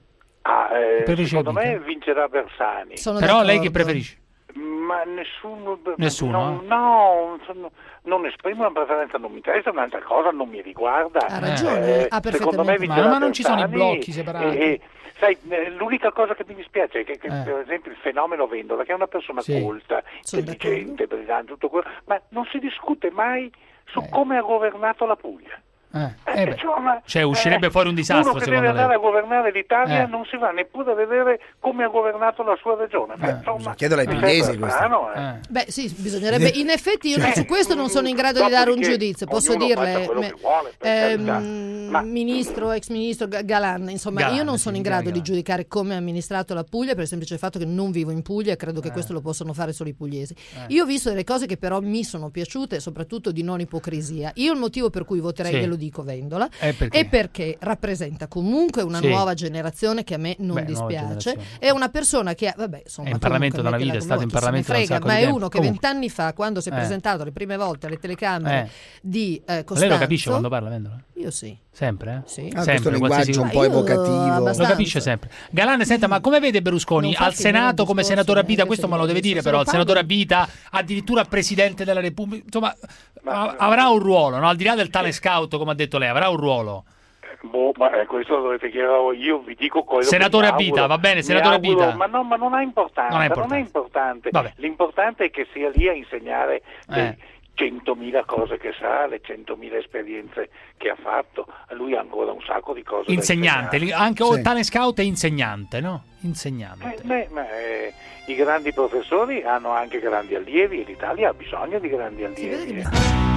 Ah, eh, Preferisce secondo che me vinca? vincerà Bersani. Sono Però lei chi d'accordo. preferisce? Ma nessuno, Nessuno, non, eh? no, sono- non esprimo una preferenza, non mi interessa, un'altra cosa non mi riguarda. Ha ragione, ha secondo me perfettamente vincerà Ma- ma non ci sono i Bersani blocchi separati. e- e, sai, eh, l'unica cosa che mi dispiace è che, che, Eh. per esempio il fenomeno Vendola, che è una persona Sì. colta, Sono intelligente, brillante, tutto quello, ma non si discute mai su Eh. come ha governato la Puglia. Eh, Eh, eh beh. insomma, Cioè, uscirebbe eh, fuori un disastro, uno che secondo deve andare lei. a governare l'Italia Eh. non si va neppure a vedere come ha governato la sua regione. Ma, Eh, insomma, chiedo ai mi pugliesi sembra questo. strano, eh. Eh. Beh, sì, bisognerebbe. In effetti, io Cioè, su questo non sono in grado di dare un dopodiché giudizio. Posso ognuno dirle, faccia quello me- che vuole, per carità. ehm, Ma- ministro, ex ministro Ga- Galan, insomma, Galan, io non sì, sono in Galan. grado di giudicare come ha amministrato la Puglia per il semplice fatto che non vivo in Puglia e credo che questo lo possono fare solo i pugliesi. Io ho visto delle cose che però mi sono piaciute, soprattutto di non ipocrisia. Io il motivo per cui voterei, Sì. glielo dico, Vendola, Eh, perché? è perché rappresenta comunque una Sì. nuova generazione che a me non Beh, nuova dispiace. generazione. È una persona che ha, vabbè, insomma, È in Parlamento comunque, da una mettila vita, è come stato in vuoi, chi se ne Parlamento da un frega, sacco ma di è tempo. uno che Comunque. vent'anni fa, quando si è Eh. presentato le prime volte alle telecamere Eh. di eh, Ma Costanzo, lei lo capisce quando parla, Vendola? io sì. Sempre? Eh? Sì. Ah, Sempre, questo qualsiasi- linguaggio un po' Ma io, evocativo. abbastanza. Lo capisce sempre. Galan, senta, ma come vede Berlusconi Non al faccio il Senato mio come discorso, senatore a vita? neanche Questo se me lo mi deve dice, dire, se però lo il senatore a parlo- vita, addirittura presidente della Repubblica, insomma, a- avrà un ruolo, no? Al di là del tale scout, come ha detto lei, avrà un ruolo. Boh, ma eh, questo lo dovete chiedere voi. Io vi dico quello Senatore che a mi vita, auguro. va bene, Mi senatore a auguro- vita. Ma no, ma non ha importanza, Non ha non è importante. Vabbè. L'importante è che sia lì a insegnare Eh. le centomila cose che sa, le centomila esperienze che ha fatto. Lui ha ancora un sacco di cose Insegnante, da li- insegnare. anche Sì. il tale scout è insegnante, no? Insegnante. Eh, beh, ma, eh, i grandi professori hanno anche grandi allievi e l'Italia ha bisogno di grandi allievi. eh.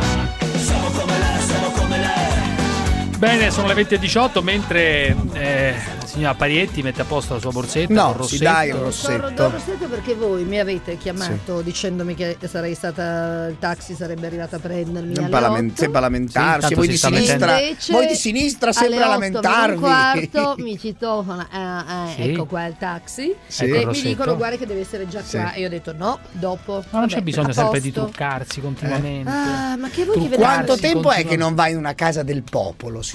Bene, sono le venti e diciotto, mentre eh, la signora Parietti mette a posto la sua borsetta No, con si rossetto. dai il Sono rossetto. rossetto perché voi mi avete chiamato dicendomi che sarei stata il taxi sarebbe arrivato a prendermi alle Sempre a lament- otto. sempre a Sì, lamentarsi, tanto voi si di sta sinistra, Invece, voi di sinistra sempre a alle otto meno un lamentarvi. quarto mi citofona, eh, eh, Sì. ecco qua il taxi Sì. Ecco il e mi rossetto. dicono guarda che deve essere già Sì. qua e io ho detto no, dopo. Ma non c'è Vabbè, bisogno a sempre di posto. truccarsi continuamente. Ah, ma che voi che Truccarsi vedete? Quanto tempo è continuamente. che non vai in una casa del popolo, signor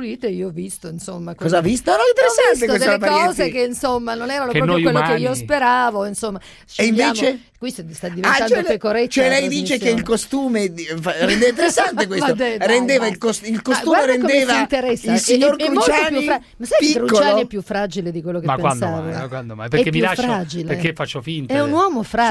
costruite, io ho visto, insomma, cosa ha visto? No, interessante, ho visto delle cose che insomma non erano che proprio quello umani. che io speravo, insomma. E invece qui sta diventando ah, cioè, pecoreccia. cioè lei dice che il costume di, rendeva interessante questo. Dai, rendeva dai. Il, cost, il costume ah, rendeva il signor è, è Cruciani fra... ma sai piccolo? che Cruciani è più fragile di quello che ma pensavo. Quando mai, quando mai? Perché è mi lascio fragile. perché faccio finta. È un uomo fragile.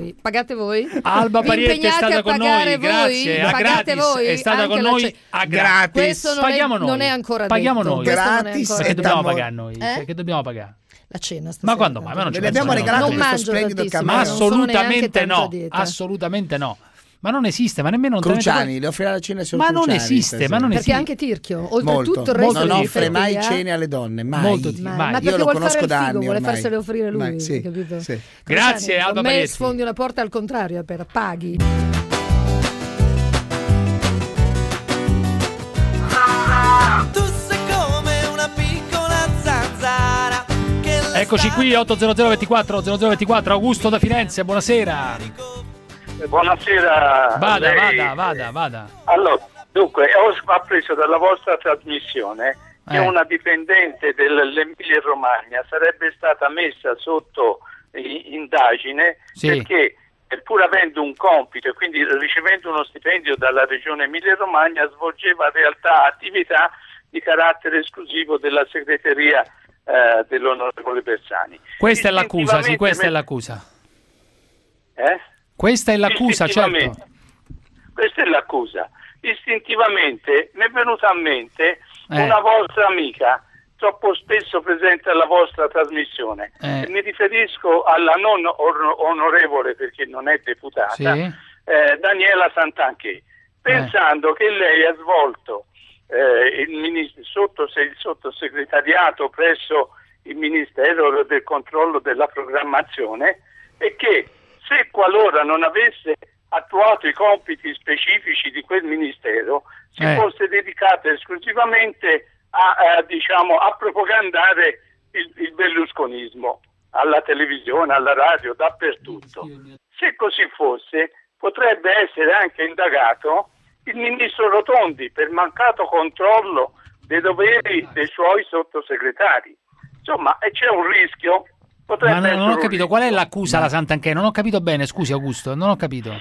cari. Pagate voi? Alba Vi Parietti è impegnate stata a con pagare noi, grazie. voi? A Pagate gratis, voi? è stata Anche con la noi ce- a Gratis. Questo non, Paghiamo è, noi. non è ancora Paghiamo detto. noi. Questo non è Gratis ancora Perché e dobbiamo d'amore. pagare noi? Eh? Perché dobbiamo pagare? La cena stasera. Ma quando mai? Ma non ci Ve le abbiamo penso regalato Non questo mangio splendido tantissimo, Ma cameo. non sono neanche assolutamente tanto a no, dieta. assolutamente no. Ma non esiste, ma nemmeno un Cruciani, le offrirà la cena sul Ma non Cruciani esiste, stasera. ma non Perché esiste. anche Tirchio, oltretutto Molto. il resto Non degli offre mai effetti, eh? cene alle donne, mai. Molto, Ma, mai. ma Io perché lo vuol conosco fare il da figo, anni vuole ormai. farsele offrire lui, Ma sì, capito? sì. Grazie, Cruciani, Alba con me Parietti. sfondi una porta al contrario, per paghi. Tu sei come una piccola zanzara Eccoci qui, otto zero zero ventiquattro zero zero ventiquattro. Augusto da Firenze, buonasera. Buonasera. Vada, lei. vada, vada, vada. Allora, dunque, ho appreso dalla vostra trasmissione che Eh. una dipendente dell'Emilia Romagna sarebbe stata messa sotto i- indagine Sì. perché, eh, pur avendo un compito e quindi ricevendo uno stipendio dalla regione Emilia Romagna, svolgeva in realtà attività di carattere esclusivo della segreteria eh, dell'onorevole Bersani. Questa è l'accusa, sì, Istintivamente questa è me- l'accusa. Eh? Questa è l'accusa, certo. Istintivamente. Questa è l'accusa. Istintivamente mi è venuta a mente Eh. una vostra amica troppo spesso presente alla vostra trasmissione. Eh. E mi riferisco alla non or- onorevole, perché non è deputata, Sì. eh, Daniela Santanchè, pensando che lei ha svolto eh, il, minis- sotto- il sottosegretariato presso il Ministero del Controllo della Programmazione e che se qualora non avesse attuato i compiti specifici di quel Ministero si Eh. fosse dedicata esclusivamente a, a, diciamo, a propagandare il, il berlusconismo alla televisione, alla radio, dappertutto. Se così fosse, potrebbe essere anche indagato il ministro Rotondi per mancato controllo dei doveri dei suoi sottosegretari. Insomma, e c'è un rischio. Potrebbe Ma non, non essere ho un capito, rischio. qual è l'accusa alla Santanchè? Non ho capito bene, scusi Augusto, non ho capito.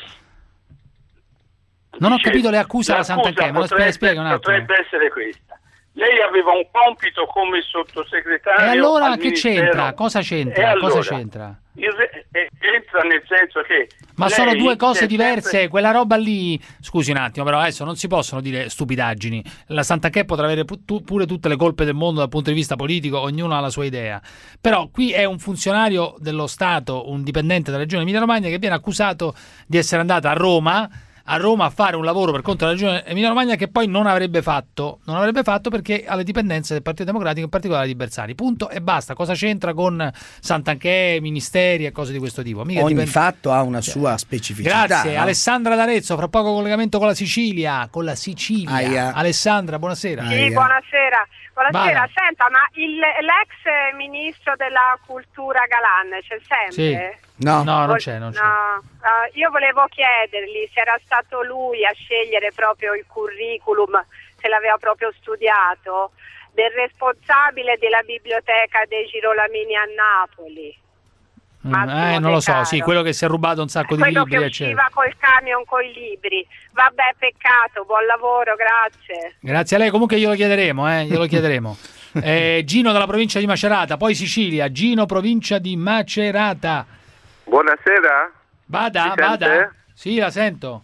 Non ho Dice, capito le accuse alla l'accusa Santanchè, me lo potrebbe- spiega, spiega un attimo. Potrebbe essere questa. Lei aveva un compito come sottosegretario. E allora al che Ministero. c'entra? Cosa E c'entra? allora, Cosa c'entra? il re- eh, entra nel senso che Ma lei sono due cose è diverse, sempre- quella roba lì, scusi un attimo, però adesso non si possono dire stupidaggini. La Santanchè potrà avere pu- tu- pure tutte le colpe del mondo dal punto di vista politico, ognuno ha la sua idea. Però qui è un funzionario dello Stato, un dipendente della regione Emilia-Romagna che viene accusato di essere andato a Roma a Roma a fare un lavoro per conto della regione Emilia-Romagna che poi non avrebbe fatto, non avrebbe fatto perché ha le dipendenze del Partito Democratico, in particolare di Bersani. Punto e basta. Cosa c'entra con Santanchè, ministeri e cose di questo tipo? Mica Ogni dipende- fatto ha una sua specificità. Grazie, no? Alessandra d'Arezzo, fra poco collegamento con la Sicilia, con la Sicilia. Aia. Alessandra, buonasera. Sì, buonasera. Buonasera, Vada. senta, ma il, l'ex ministro della cultura Galan c'è sempre? Sì. No, no, non Vol- c'è, non c'è. no. Uh, io volevo chiedergli se era stato lui a scegliere proprio il curriculum, se l'aveva proprio studiato, del responsabile della biblioteca dei Girolamini a Napoli. Mm, Massimo eh, non lo so, De sì, Caro. quello che si è rubato un sacco di Quello libri, che eccetera. usciva col camion con i libri. Vabbè, peccato, buon lavoro, grazie. Grazie a lei, comunque glielo chiederemo, eh, glielo chiederemo. Eh, Gino dalla provincia di Macerata, poi Sicilia, Gino provincia di Macerata. Buonasera. Vada, Mi sente? vada. Sì, la sento.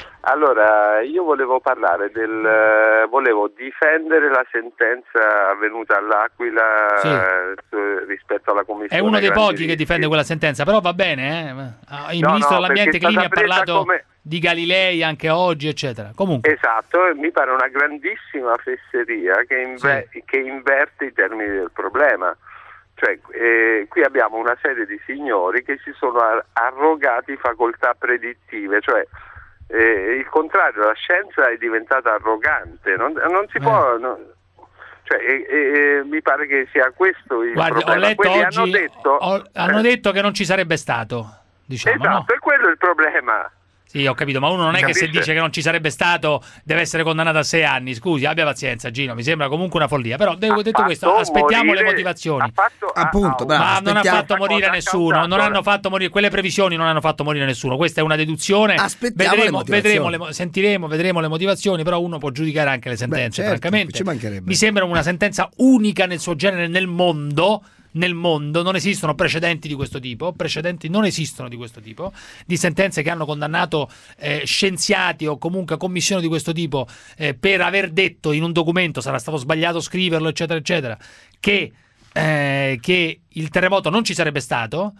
Allora, io volevo parlare del eh, volevo difendere la sentenza avvenuta all'Aquila Sì. eh, su- rispetto alla commissione. È uno dei Grandi pochi che Rischi. difende quella sentenza, però va bene, eh. Ah, il No, ministro no, dell'ambiente perché è Clini ha stata presa parlato come- di Galilei anche oggi, eccetera. Comunque, Esatto, e mi pare una grandissima fesseria che, inve- che inverte i termini del problema. Cioè, eh, qui abbiamo una serie di signori che si sono ar- arrogati facoltà predittive, cioè eh, il contrario, la scienza è diventata arrogante, non, non si può... non- cioè, eh, eh, mi pare che sia questo il guardi, ho problema. letto Quelli oggi, hanno detto, ho- hanno eh, detto che non ci sarebbe stato, diciamo, no? esatto, è quello il problema. Sì, ho capito, ma uno non è che se Capisce? dice che non ci sarebbe stato deve essere condannato a sei anni. Scusi, abbia pazienza, Gino, mi sembra comunque una follia. Però, devo, detto questo, fatto aspettiamo morire- le motivazioni. Appunto, bravo, Ma non ha aspettiamo- fatto morire cosa ha nessuno, causato? non hanno fatto morire quelle previsioni, non hanno fatto morire nessuno. Questa è una deduzione. Aspettiamo le vedremo, motivazioni. vedremo le mo- sentiremo, vedremo le motivazioni, però uno può giudicare anche le sentenze, certo, francamente. ci mancherebbe. Mi sembra una sentenza unica nel suo genere nel mondo. Nel mondo non esistono precedenti di questo tipo, precedenti non esistono di questo tipo, di sentenze che hanno condannato eh, scienziati o comunque commissioni di questo tipo eh, per aver detto in un documento, sarà stato sbagliato scriverlo, eccetera, eccetera, che, eh, che il terremoto non ci sarebbe stato.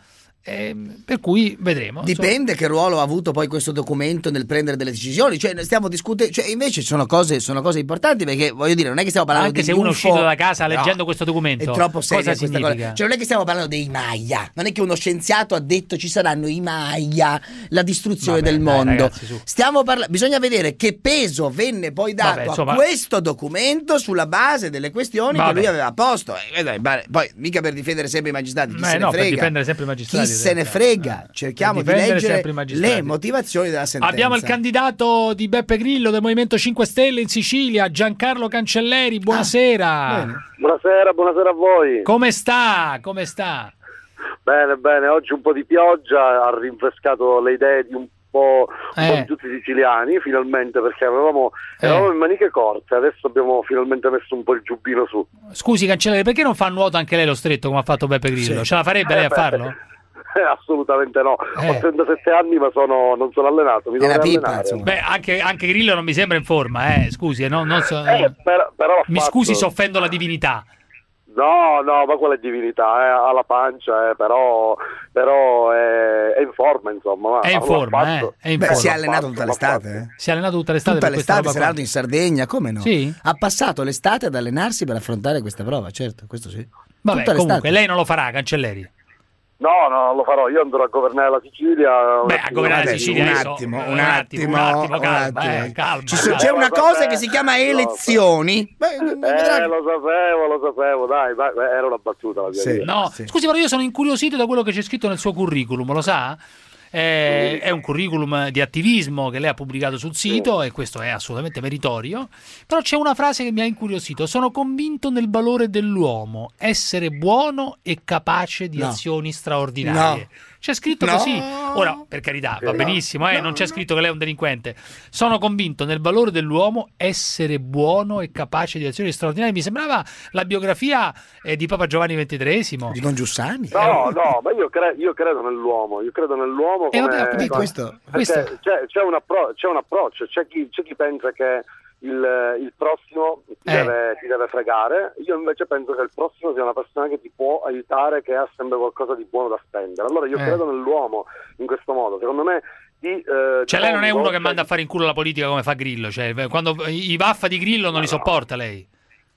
Eh, per cui vedremo. Dipende so. che ruolo ha avuto poi questo documento nel prendere delle decisioni. Cioè, stiamo discutendo, cioè, invece sono cose, sono cose importanti, perché voglio dire, non è che stiamo parlando anche di se uno è U F O, uscito da casa no, leggendo questo documento. È troppo seria cosa questa significa? cosa. Cioè, non è che stiamo parlando dei Maya, non è che uno scienziato ha detto ci saranno i Maya, la distruzione Vabbè, del dai, mondo. ragazzi, su. Stiamo parlando, bisogna vedere che peso venne poi dato Vabbè, insomma, a questo documento sulla base delle questioni Vabbè. che lui aveva posto. Eh, poi mica per difendere sempre i magistrati, chi Beh, se no, ne per frega. difendere sempre i magistrati, Chi se ne certo. frega. Cerchiamo di difendere leggere sempre i magistrati. le motivazioni della sentenza. Abbiamo il candidato di Beppe Grillo del Movimento cinque Stelle in Sicilia, Giancarlo Cancelleri. Buonasera. Ah, buonasera, buonasera a voi. Come sta? Come sta? Bene, bene. Oggi un po' di pioggia ha rinfrescato le idee di un po', un Eh. po' di tutti i siciliani, finalmente, perché avevamo, Eh. eravamo in maniche corte, adesso abbiamo finalmente messo un po' il giubbino su. Scusi Cancelleri, perché non fa nuoto anche lei lo stretto come ha fatto Beppe Grillo? Sì. Ce la farebbe Eh, lei a beh. farlo? Eh, assolutamente no, Eh. ho trentasette anni ma sono, non sono allenato, mi dovrei allenare. Beh, anche, anche Grillo non mi sembra in forma, eh. Scusi, eh, no, non so, eh. Eh, però, però l'ha mi fatto. scusi se offendo la divinità. No, no, ma quella è divinità, eh, ha la pancia, eh, però, però è, è in forma, insomma. ma È in l'ha forma, fatto. eh, è in Beh, forma. si è allenato L'ha tutta fatto, l'estate. l'ha Eh. Si è allenato tutta l'estate Tutta per questa l'estate si è roba allenato qua. in Sardegna, come no? Sì? Ha passato l'estate ad allenarsi per affrontare questa prova, certo, questo sì. Vabbè, Tutta comunque l'estate. lei non lo farà, Cancelleri. No, no, non lo farò, io andrò a governare la Sicilia. Beh, a governare la Vabbè, Sicilia un adesso- attimo, eh, un attimo, un attimo, calma, un attimo. eh, calma. Ci so- c'è una cosa che si chiama elezioni. Beh, Eh, lo sapevo, lo sapevo, dai, vai, vai, era una battuta la mia Sì. via. No, scusi, però io sono incuriosito da quello che c'è scritto nel suo curriculum, lo sa? Eh, è un curriculum di attivismo che lei ha pubblicato sul sito e questo è assolutamente meritorio, però c'è una frase che mi ha incuriosito: sono convinto nel valore dell'uomo, essere buono e capace di No. azioni straordinarie. No. C'è scritto No. così. Ora, per carità, va No. benissimo, eh, non c'è scritto che lei è un delinquente. Sono convinto nel valore dell'uomo, essere buono e capace di azioni straordinarie. Mi sembrava la biografia eh, di Papa Giovanni ventitresimo. Di Don Giussani? No, no, ma io, cre- io credo nell'uomo, io credo nell'uomo Eh, come... vabbè, Beh, come- questo, perché questo- C'è, c'è, un appro- c'è un approccio, c'è chi, c'è chi pensa che il, il prossimo ti, Eh. deve, ti deve fregare, io invece penso che il prossimo sia una persona che ti può aiutare, che ha sempre qualcosa di buono da spendere. Allora io Eh. credo nell'uomo in questo modo, secondo me... Di, eh, Cioè lei non è fondo, uno che cioè- manda a fare in culo la politica come fa Grillo, cioè quando i vaffa di Grillo non li sopporta lei.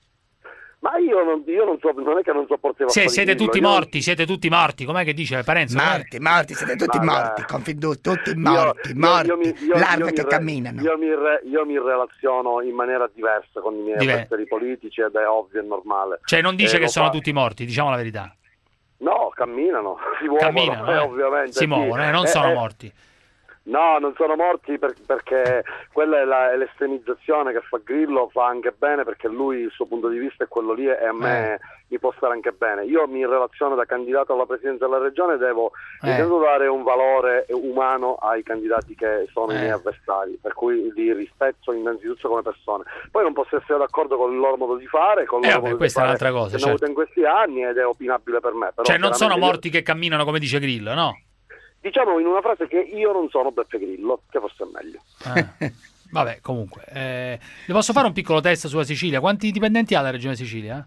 Ma io non, io non so, non è che non sopporto i Se vaffa di siete Grillo, tutti io- morti, siete tutti morti, com'è che dice Parenzo? Morti, morti, siete tutti Ma- morti, confido, tutti Io- morti, io- morti, io mi- io- larve io mi che re- camminano. Io mi, re- io mi relaziono in maniera diversa con i miei Diver- avversari politici ed è ovvio e normale. Cioè non dice Eh, che lo sono fa- tutti morti, diciamo la verità. No, camminano, si muovono, Camminano, eh, eh. ovviamente. Si sì. muovono, eh, non Eh, sono eh, morti. No, non sono morti per- perché quella è, la, è l'estremizzazione che fa Grillo, fa anche bene perché lui il suo punto di vista è quello lì e a me mi può stare anche bene. Io mi relaziono da candidato alla presidenza della regione, devo Eh. intendo dare un valore umano ai candidati che sono Eh. i miei avversari, per cui li rispetto innanzitutto come persone. Poi non posso essere d'accordo con il loro modo di fare, con il Eh, loro vabbè, modo questa è di fare un'altra cosa, che hanno avuto certo. in questi anni ed è opinabile per me. Però Cioè non sono chiaramente io- morti che camminano come dice Grillo, no? Diciamo in una frase che io non sono Beppe Grillo, che forse è meglio. Eh. Vabbè, comunque. Eh, le posso fare un piccolo test sulla Sicilia? Quanti dipendenti ha la regione Sicilia?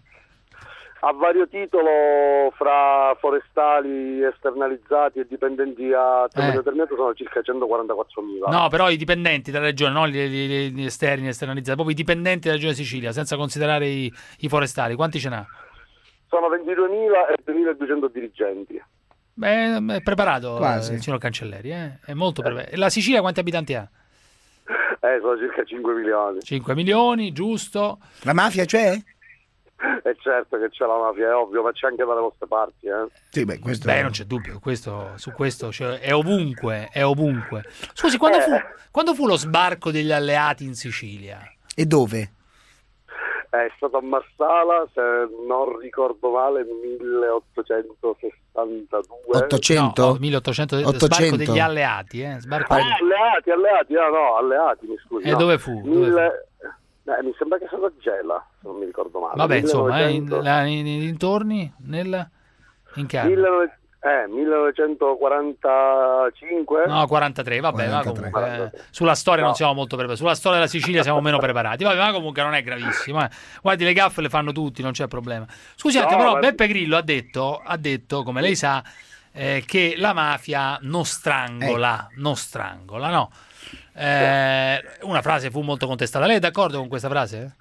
A vario titolo, fra forestali esternalizzati e dipendenti a tempo Eh. determinato sono circa centoquarantaquattromila. No, però i dipendenti della regione, non gli, gli- gli esterni, esternalizzati, proprio i dipendenti della regione Sicilia, senza considerare i, i forestali. Quanti ce n'ha? Sono ventiduemila e duemiladuecento dirigenti. Beh, è preparato Quasi. eh, il signor Cancelleri, eh? È molto preparato. E la Sicilia quanti abitanti ha? Eh, sono circa cinque milioni. cinque milioni, giusto. La mafia c'è? E certo che c'è la mafia, è ovvio, ma c'è anche dalle vostre parti. Eh. Sì, beh, questo Beh, non c'è dubbio, questo, su questo cioè, è ovunque, è ovunque. Scusi, quando fu, Eh. quando fu lo sbarco degli alleati in Sicilia? E dove? È stato a Marsala, se non ricordo male, milleottocentosessantadue. ottocento? No, milleottocento, sbarco ottocento. degli alleati, eh? Sbarco Ah, degli- alleati, alleati, ah no, alleati, mi scusi. E no. dove fu? Dove Mille- eh, mi sembra che sia a Gela, se non mi ricordo male. Vabbè, insomma, eh, in, millenovecento la- nei nei dintorni, nel... in che anno? millenovecento eh, millenovecentoquarantacinque. No, quarantatré, vabbè, ma comunque, eh, sulla storia non siamo molto preparati, sulla storia della Sicilia siamo meno preparati, vabbè, ma comunque non è gravissimo, eh. Guardi, le gaffe le fanno tutti, non c'è problema. Scusi, No, però ma- Beppe Grillo ha detto, ha detto, come lei sa, eh, che la mafia non strangola, eh. non strangola, no? Eh, una frase fu molto contestata. Lei è d'accordo con questa frase?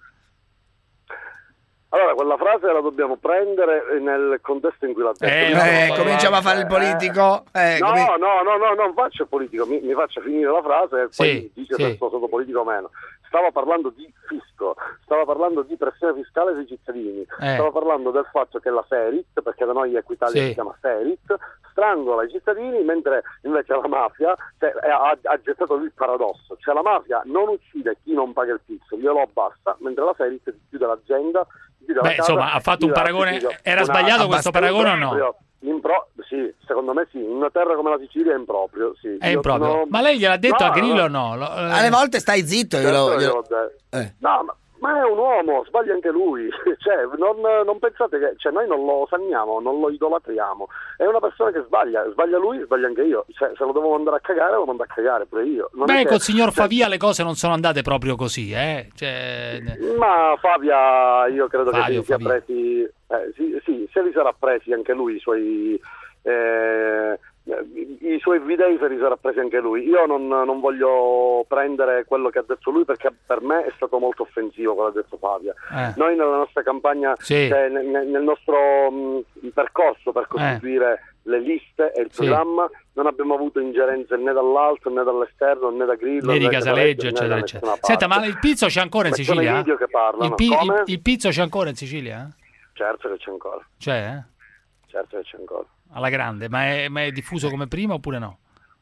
Allora, quella frase la dobbiamo prendere nel contesto in cui l'ha detto. Eh, eh, cominciamo a fare il politico. Eh, no, come... no, no, no, non faccio il politico, mi, mi faccia finire la frase e poi sì, dice sì. se sono stato politico o meno. Stava parlando di fisco, stava parlando di pressione fiscale sui cittadini, eh. stava parlando del fatto che la Ferit, perché da noi Equitalia sì. si chiama Ferit, strangola i cittadini, mentre invece la mafia cioè, ha, ha gettato lì il paradosso, cioè la mafia non uccide chi non paga il pizzo, glielo abbassa, mentre la Ferit chiude l'azienda. Beh, insomma, ha fatto un paragone. Era sbagliato questo paragone o no? Impro- sì, secondo me sì. In una terra come la Sicilia è improprio. Sì. È improprio. Non... Ma lei gliel'ha detto no, a Grillo no. o no? Lo... Alle volte stai zitto. Glielo, certo, glielo... Eh. No, ma, ma è un uomo, sbaglia anche lui. Cioè, non, non pensate che cioè, noi non lo sanniamo, non lo idolatriamo. È una persona che sbaglia, sbaglia lui, sbaglia anche io. Cioè, se lo devo mandare a cagare, lo mando a cagare pure io. Non Beh, che, col signor cioè... Favia le cose non sono andate proprio così, eh? Cioè... Ma Favia, io credo Fabio, che si sia Favia. presi, eh, sì, sì, se li sarà presi anche lui i suoi. Eh, i suoi video se li sarà presi anche lui. Io non, non voglio prendere quello che ha detto lui perché per me è stato molto offensivo quello che ha detto Favia. Eh. Noi nella nostra campagna, sì. cioè, nel, nel nostro mh, percorso per costituire eh. le liste e il sì. programma non abbiamo avuto ingerenze né dall'alto né dall'esterno né da Grillo né di né Casaleggio né eccetera da eccetera. Senta, ma il pizzo c'è ancora in Ma Sicilia? sono i video che parlano. Il, pi- Come? il, il pizzo c'è ancora in Sicilia? Certo che c'è ancora. C'è, eh? Certo che c'è ancora. Alla grande, ma è, ma è diffuso come prima oppure no?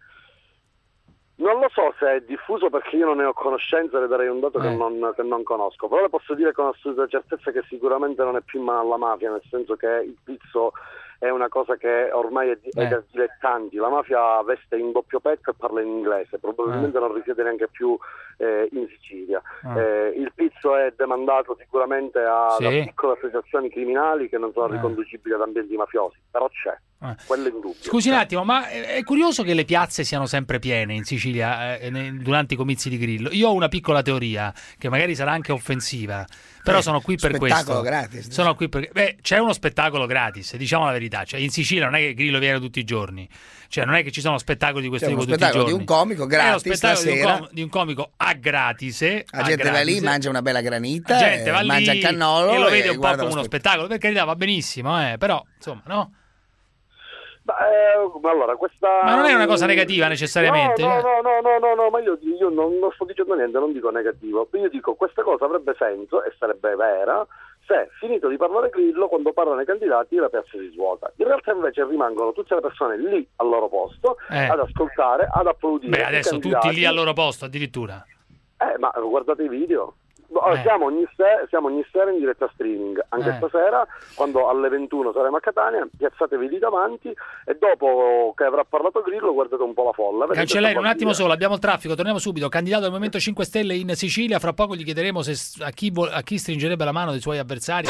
Non lo so se è diffuso perché io non ne ho conoscenza, le darei un dato eh. che, non, che non conosco, però le posso dire con assoluta certezza che sicuramente non è più in mano alla mafia, nel senso che il pizzo è una cosa che ormai è, è eh. da dilettanti. La mafia veste in doppio petto e parla in inglese, probabilmente eh. non risiede neanche più eh, in Sicilia. Ah. Eh, il pizzo è demandato sicuramente a, sì. a piccole associazioni criminali che non sono eh. riconducibili ad ambienti mafiosi, però c'è. Eh. Quello è indubbio. Scusi un attimo, ma è curioso che le piazze siano sempre piene in Sicilia eh, nei, durante i comizi di Grillo. Io ho una piccola teoria che magari sarà anche offensiva, però eh, sono qui per questo. Gratis. Sono qui per... Beh, c'è uno spettacolo gratis, diciamo la verità. Cioè, in Sicilia non è che Grillo viene tutti i giorni, cioè non è che ci sono spettacoli di questo c'è tipo uno tutti i giorni. Di un comico gratis, è lo spettacolo la di, sera. un com- di un comico a gratis. La gente va lì, mangia una bella granita, la gente va lì, mangia il cannolo e lo vede e un po' come lo uno spettacolo. Per carità, va benissimo, eh, però insomma, no? Ma, eh, allora, questa... ma non è una cosa negativa necessariamente? No, no, no, no, no, no, ma io, io non, non sto dicendo niente, non dico negativo. Io dico questa cosa avrebbe senso e sarebbe vera se, finito di parlare Grillo, quando parlano i candidati la piazza si svuota. In realtà invece rimangono tutte le persone lì al loro posto eh. ad ascoltare, ad applaudire. Beh, adesso tutti lì al loro posto addirittura. Eh, ma guardate i video. Eh. Siamo, ogni se- siamo ogni sera in diretta streaming, anche Eh. stasera quando alle ventuno saremo a Catania, piazzatevi lì davanti e dopo che avrà parlato Grillo guardate un po' la folla. Cancellieri, un attimo solo, abbiamo il traffico, torniamo subito. Candidato del Movimento cinque Stelle in Sicilia, fra poco gli chiederemo se, a, chi vo- a chi stringerebbe la mano dei suoi avversari.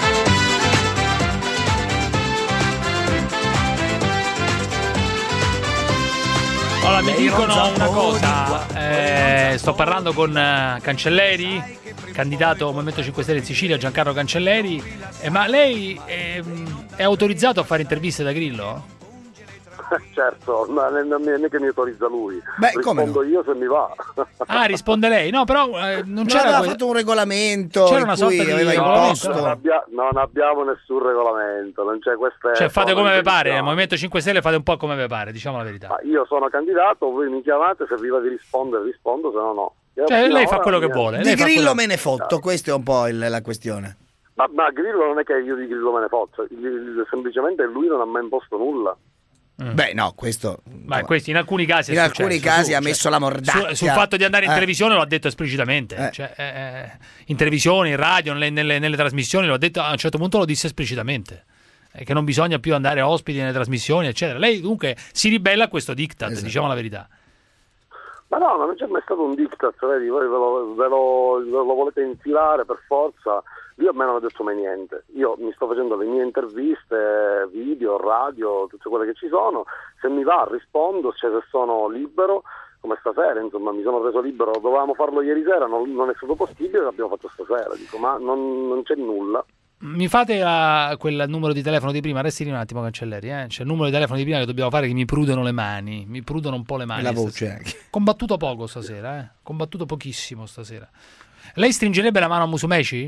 Allora, mi dicono una cosa, eh, sto parlando con uh, Cancelleri, candidato Movimento cinque Stelle in Sicilia, Giancarlo Cancelleri, eh, ma lei è, è autorizzato a fare interviste da Grillo? Certo, ma non è che mi autorizza lui. Beh, rispondo come no? io se mi va. Ah, risponde lei? No, però eh, non non c'era aveva que- fatto un regolamento c'era in una cui sorta di aveva regolamento? imposto. Non, abbia- non abbiamo nessun regolamento, non c'è queste. Cioè fate come vi pare, nel no. Movimento cinque Stelle fate un po' come vi pare, diciamo la verità. Ma io sono candidato, voi mi chiamate, se vi va di rispondere rispondo, se no no. Io Cioè lei fa ora, quello che niente. vuole. Di lei fa Grillo quello- me ne fotto, questa è un po' il- la questione. Ma, ma Grillo non è che io di Grillo me ne faccio, il- il- semplicemente lui non ha mai imposto nulla. Mm. Beh, no, questo. Ma questo in alcuni casi è in successo, alcuni casi su, ha cioè, messo la mordacchia. Su, sul fatto di andare in Eh. televisione lo ha detto esplicitamente. Eh. Cioè, eh, in televisione, in radio, nelle, nelle, nelle trasmissioni lo ha detto, a un certo punto lo disse esplicitamente. Eh, che non bisogna più andare ospiti nelle trasmissioni, eccetera. Lei dunque si ribella a questo diktat, Esatto. diciamo la verità. Ma no, ma non c'è mai stato un diktat, vedi, voi ve lo, ve lo, ve lo volete infilare per forza. Lui a me non ha detto mai niente. Io mi sto facendo le mie interviste, video, radio, tutte quelle che ci sono. Se mi va rispondo, cioè se sono libero, come stasera, insomma, mi sono reso libero. Dovevamo farlo ieri sera, non, non è stato possibile, l'abbiamo fatto stasera. Dico, ma non, non c'è nulla. Mi fate la, quel numero di telefono di prima, resti lì un attimo, Cancelleri, eh? C'è il numero di telefono di prima che dobbiamo fare, che mi prudono le mani, mi prudono un po' le mani. E la voce stasera. anche. Combattuto poco stasera, eh? Combattuto pochissimo stasera. Lei stringerebbe la mano a Musumeci?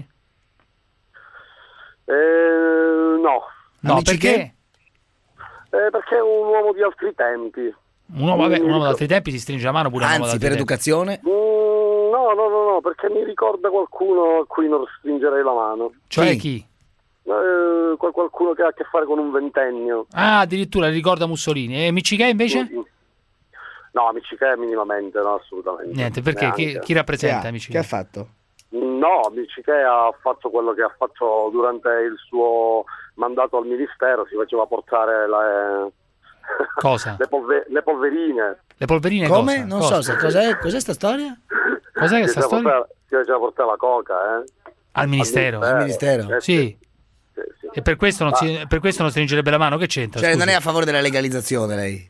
Eh, no. No, Amici perché? che? Eh, perché è un uomo di altri tempi. Un uomo, vabbè, un uomo d'altri tempi si stringe la mano pure a un uomo Anzi, d'altri per tempi. educazione. Mm, no, no, no, no, perché mi ricorda qualcuno a cui non stringerei la mano. Cioè Sì. chi? Eh, qual- qualcuno che ha a che fare con un ventennio. Ah, addirittura le ricorda Mussolini. E Miccichè invece? No, amici che minimamente, no, assolutamente. Niente, perché? Chi, Neanche. chi rappresenta Che ha- Miccichè? Che ha fatto? No, Miccichè ha fatto quello che ha fatto durante il suo mandato al ministero, si faceva portare la, Cosa? le, polve- le polverine. Le polverine Come? cosa? Non Cosa? so, se- cos'è, cos'è sta storia? Cos'è Si questa faceva storia? portare- Si faceva portare la coca, eh? Al ministero? Al ministero. Eh, Sì. sì, sì. E per questo, non si, per questo non stringerebbe la mano? Che c'entra? Cioè, scusi? non è a favore della legalizzazione lei?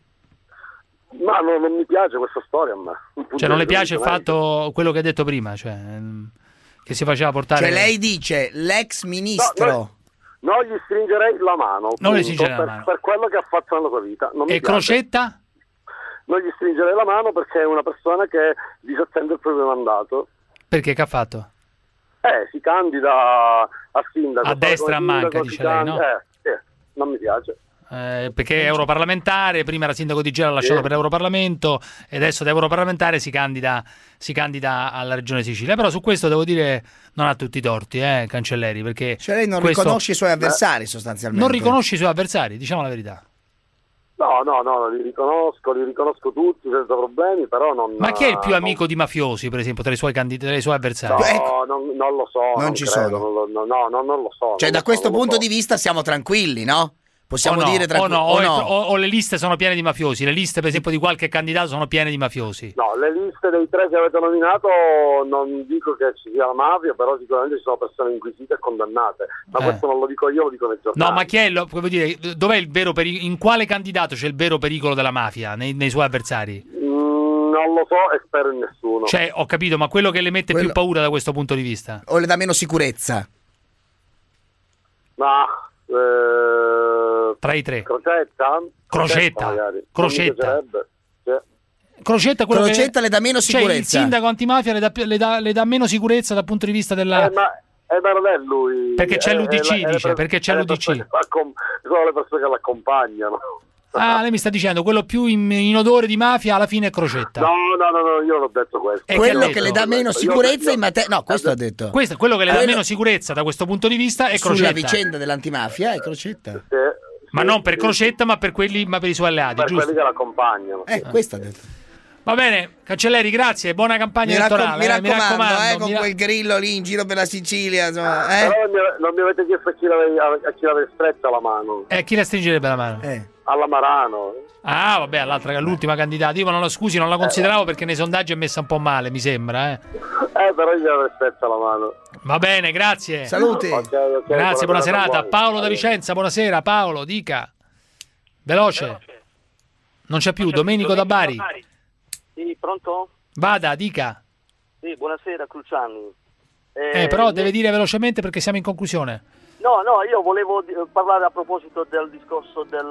Ma no, non mi piace questa storia a me. Cioè non le piace il fatto, quello che ha detto prima, cioè ehm, che si faceva portare... Cioè lei dice l'ex ministro. No, no, non gli stringerei la mano. Non punto, gli stringerei la per, mano. per quello che ha fatto nella sua vita. Non mi E piace. Crocetta? Non gli stringerei la mano perché è una persona che disattende il proprio mandato. Perché che ha fatto? Eh, si candida a sindaco. A fa destra come a manca, sindaco, si dice lei, no? candida- Eh, sì, non mi piace. Eh, perché è europarlamentare, prima era sindaco di Gela, ha lasciato Sì. per l'Europarlamento e adesso da europarlamentare si candida, si candida alla regione Sicilia. Però su questo devo dire non ha tutti i torti, eh, Cancelleri, perché Cioè lei non questo- riconosce i suoi avversari sostanzialmente. non riconosce i suoi avversari, diciamo la verità. No, no, no, li riconosco, li riconosco tutti senza problemi, però non... Ma chi è il più non- amico di mafiosi, per esempio, tra i suoi, candid- tra i suoi avversari? No, non, non lo so. Non Non ci credo, sono. non lo- no, no, no, non lo so. Cioè non da lo questo so, non lo punto so. di vista siamo tranquilli, no? Possiamo o no, dire o, tranquilli. no, o, è- o- o le liste sono piene di mafiosi, le liste per esempio di qualche candidato sono piene di mafiosi. No, le liste dei tre che avete nominato non dico che ci sia la mafia, però sicuramente ci sono persone inquisite e condannate. Ma Eh. questo non lo dico io, lo dico nei giornali. No, ma chi è il, come dire, dov'è il vero pericolo? In quale candidato c'è il vero pericolo della mafia nei, nei suoi avversari? Mm, non lo so e spero in nessuno. Cioè, ho capito, ma quello che le mette Quello- più paura da questo punto di vista? O le dà meno sicurezza? Ma... Eh... Tra i tre. Crocetta? Crocetta. magari. Non mi Crocetta. piacerebbe. Sì. Crocetta, è quello Crocetta che, le dà meno cioè, il sicurezza. sindaco antimafia le dà, più- le, dà, le dà meno sicurezza dal punto di vista della... Eh, ma, eh, ma non è lui. Perché c'è È- l'U D C, è la- è le dice, per- perché c'è è le l'U D C. persone che l'accom- Sono le persone che l'accompagnano. Ah, lei mi sta dicendo, quello più in, in odore di mafia alla fine è Crocetta. No, no, no, no, io non ho detto questo. E Quello che ha che detto? le dà meno Io- sicurezza io- in materia... No, questo ha detto. Questo, quello che le dà Quello- meno sicurezza da questo punto di vista è Sulla Crocetta. vicenda dell'antimafia è Crocetta. Sì, Ma sì, non per sì, Crocetta, ma per quelli, ma per i suoi alleati, per giusto? quelli che l'accompagnano. Eh, questo ha detto. Va bene, Cancelleri, grazie, buona campagna Mi, raccom- elettorale. mi eh, raccomando, eh, con mi ra- quel grillo lì in giro per la Sicilia, insomma, eh? Però non mi, non mi avete chiesto a chi l'avevi, a chi l'avevi stretta la mano. Eh, chi la stringerebbe la mano? Eh. Alla Marano. Ah, vabbè, all'altra, all'ultima candidata. Io non la scusi, non la consideravo perché nei sondaggi è messa un po' male, mi sembra. Eh. Eh, però gli avevo stretta la mano. Va bene, grazie. Saluti. Ok, ok, Grazie, buona serata. a voi. Paolo da Vicenza, buonasera. Paolo, dica. Veloce. Non c'è più. Domenico da Bari. Sì, pronto? Vada, dica. Sì, buonasera Cruciani. Eh, però deve dire velocemente perché siamo in conclusione. No, no, io volevo di- parlare a proposito del discorso del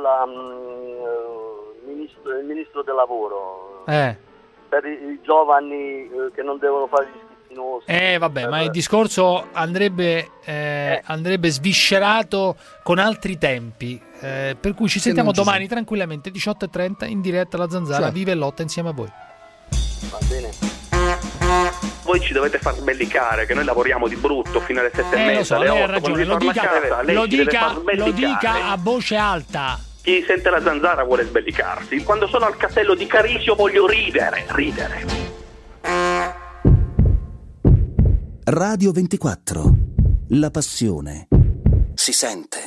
um, ministro, il ministro del lavoro. Eh. Per i, i giovani eh, che non devono fare gli schizzinosi. Eh vabbè, ma il discorso andrebbe, eh, andrebbe sviscerato con altri tempi, eh, per cui ci sentiamo non ci domani tranquillamente diciotto e trenta in diretta alla Zanzara, Cioè. vive e lotta insieme a voi. Va bene. Voi ci dovete far sbellicare che noi lavoriamo di brutto fino alle sette e Eh, lo mezza, so, alle lei ha otto, ragione, quando lo si torna a dica, casa, lei lo, ci deve dica, far lo sbellicare. dica a voce alta. Chi sente la Zanzara vuole sbellicarsi. Quando sono al castello di Carisio voglio ridere, ridere. Radio ventiquattro. La passione si sente.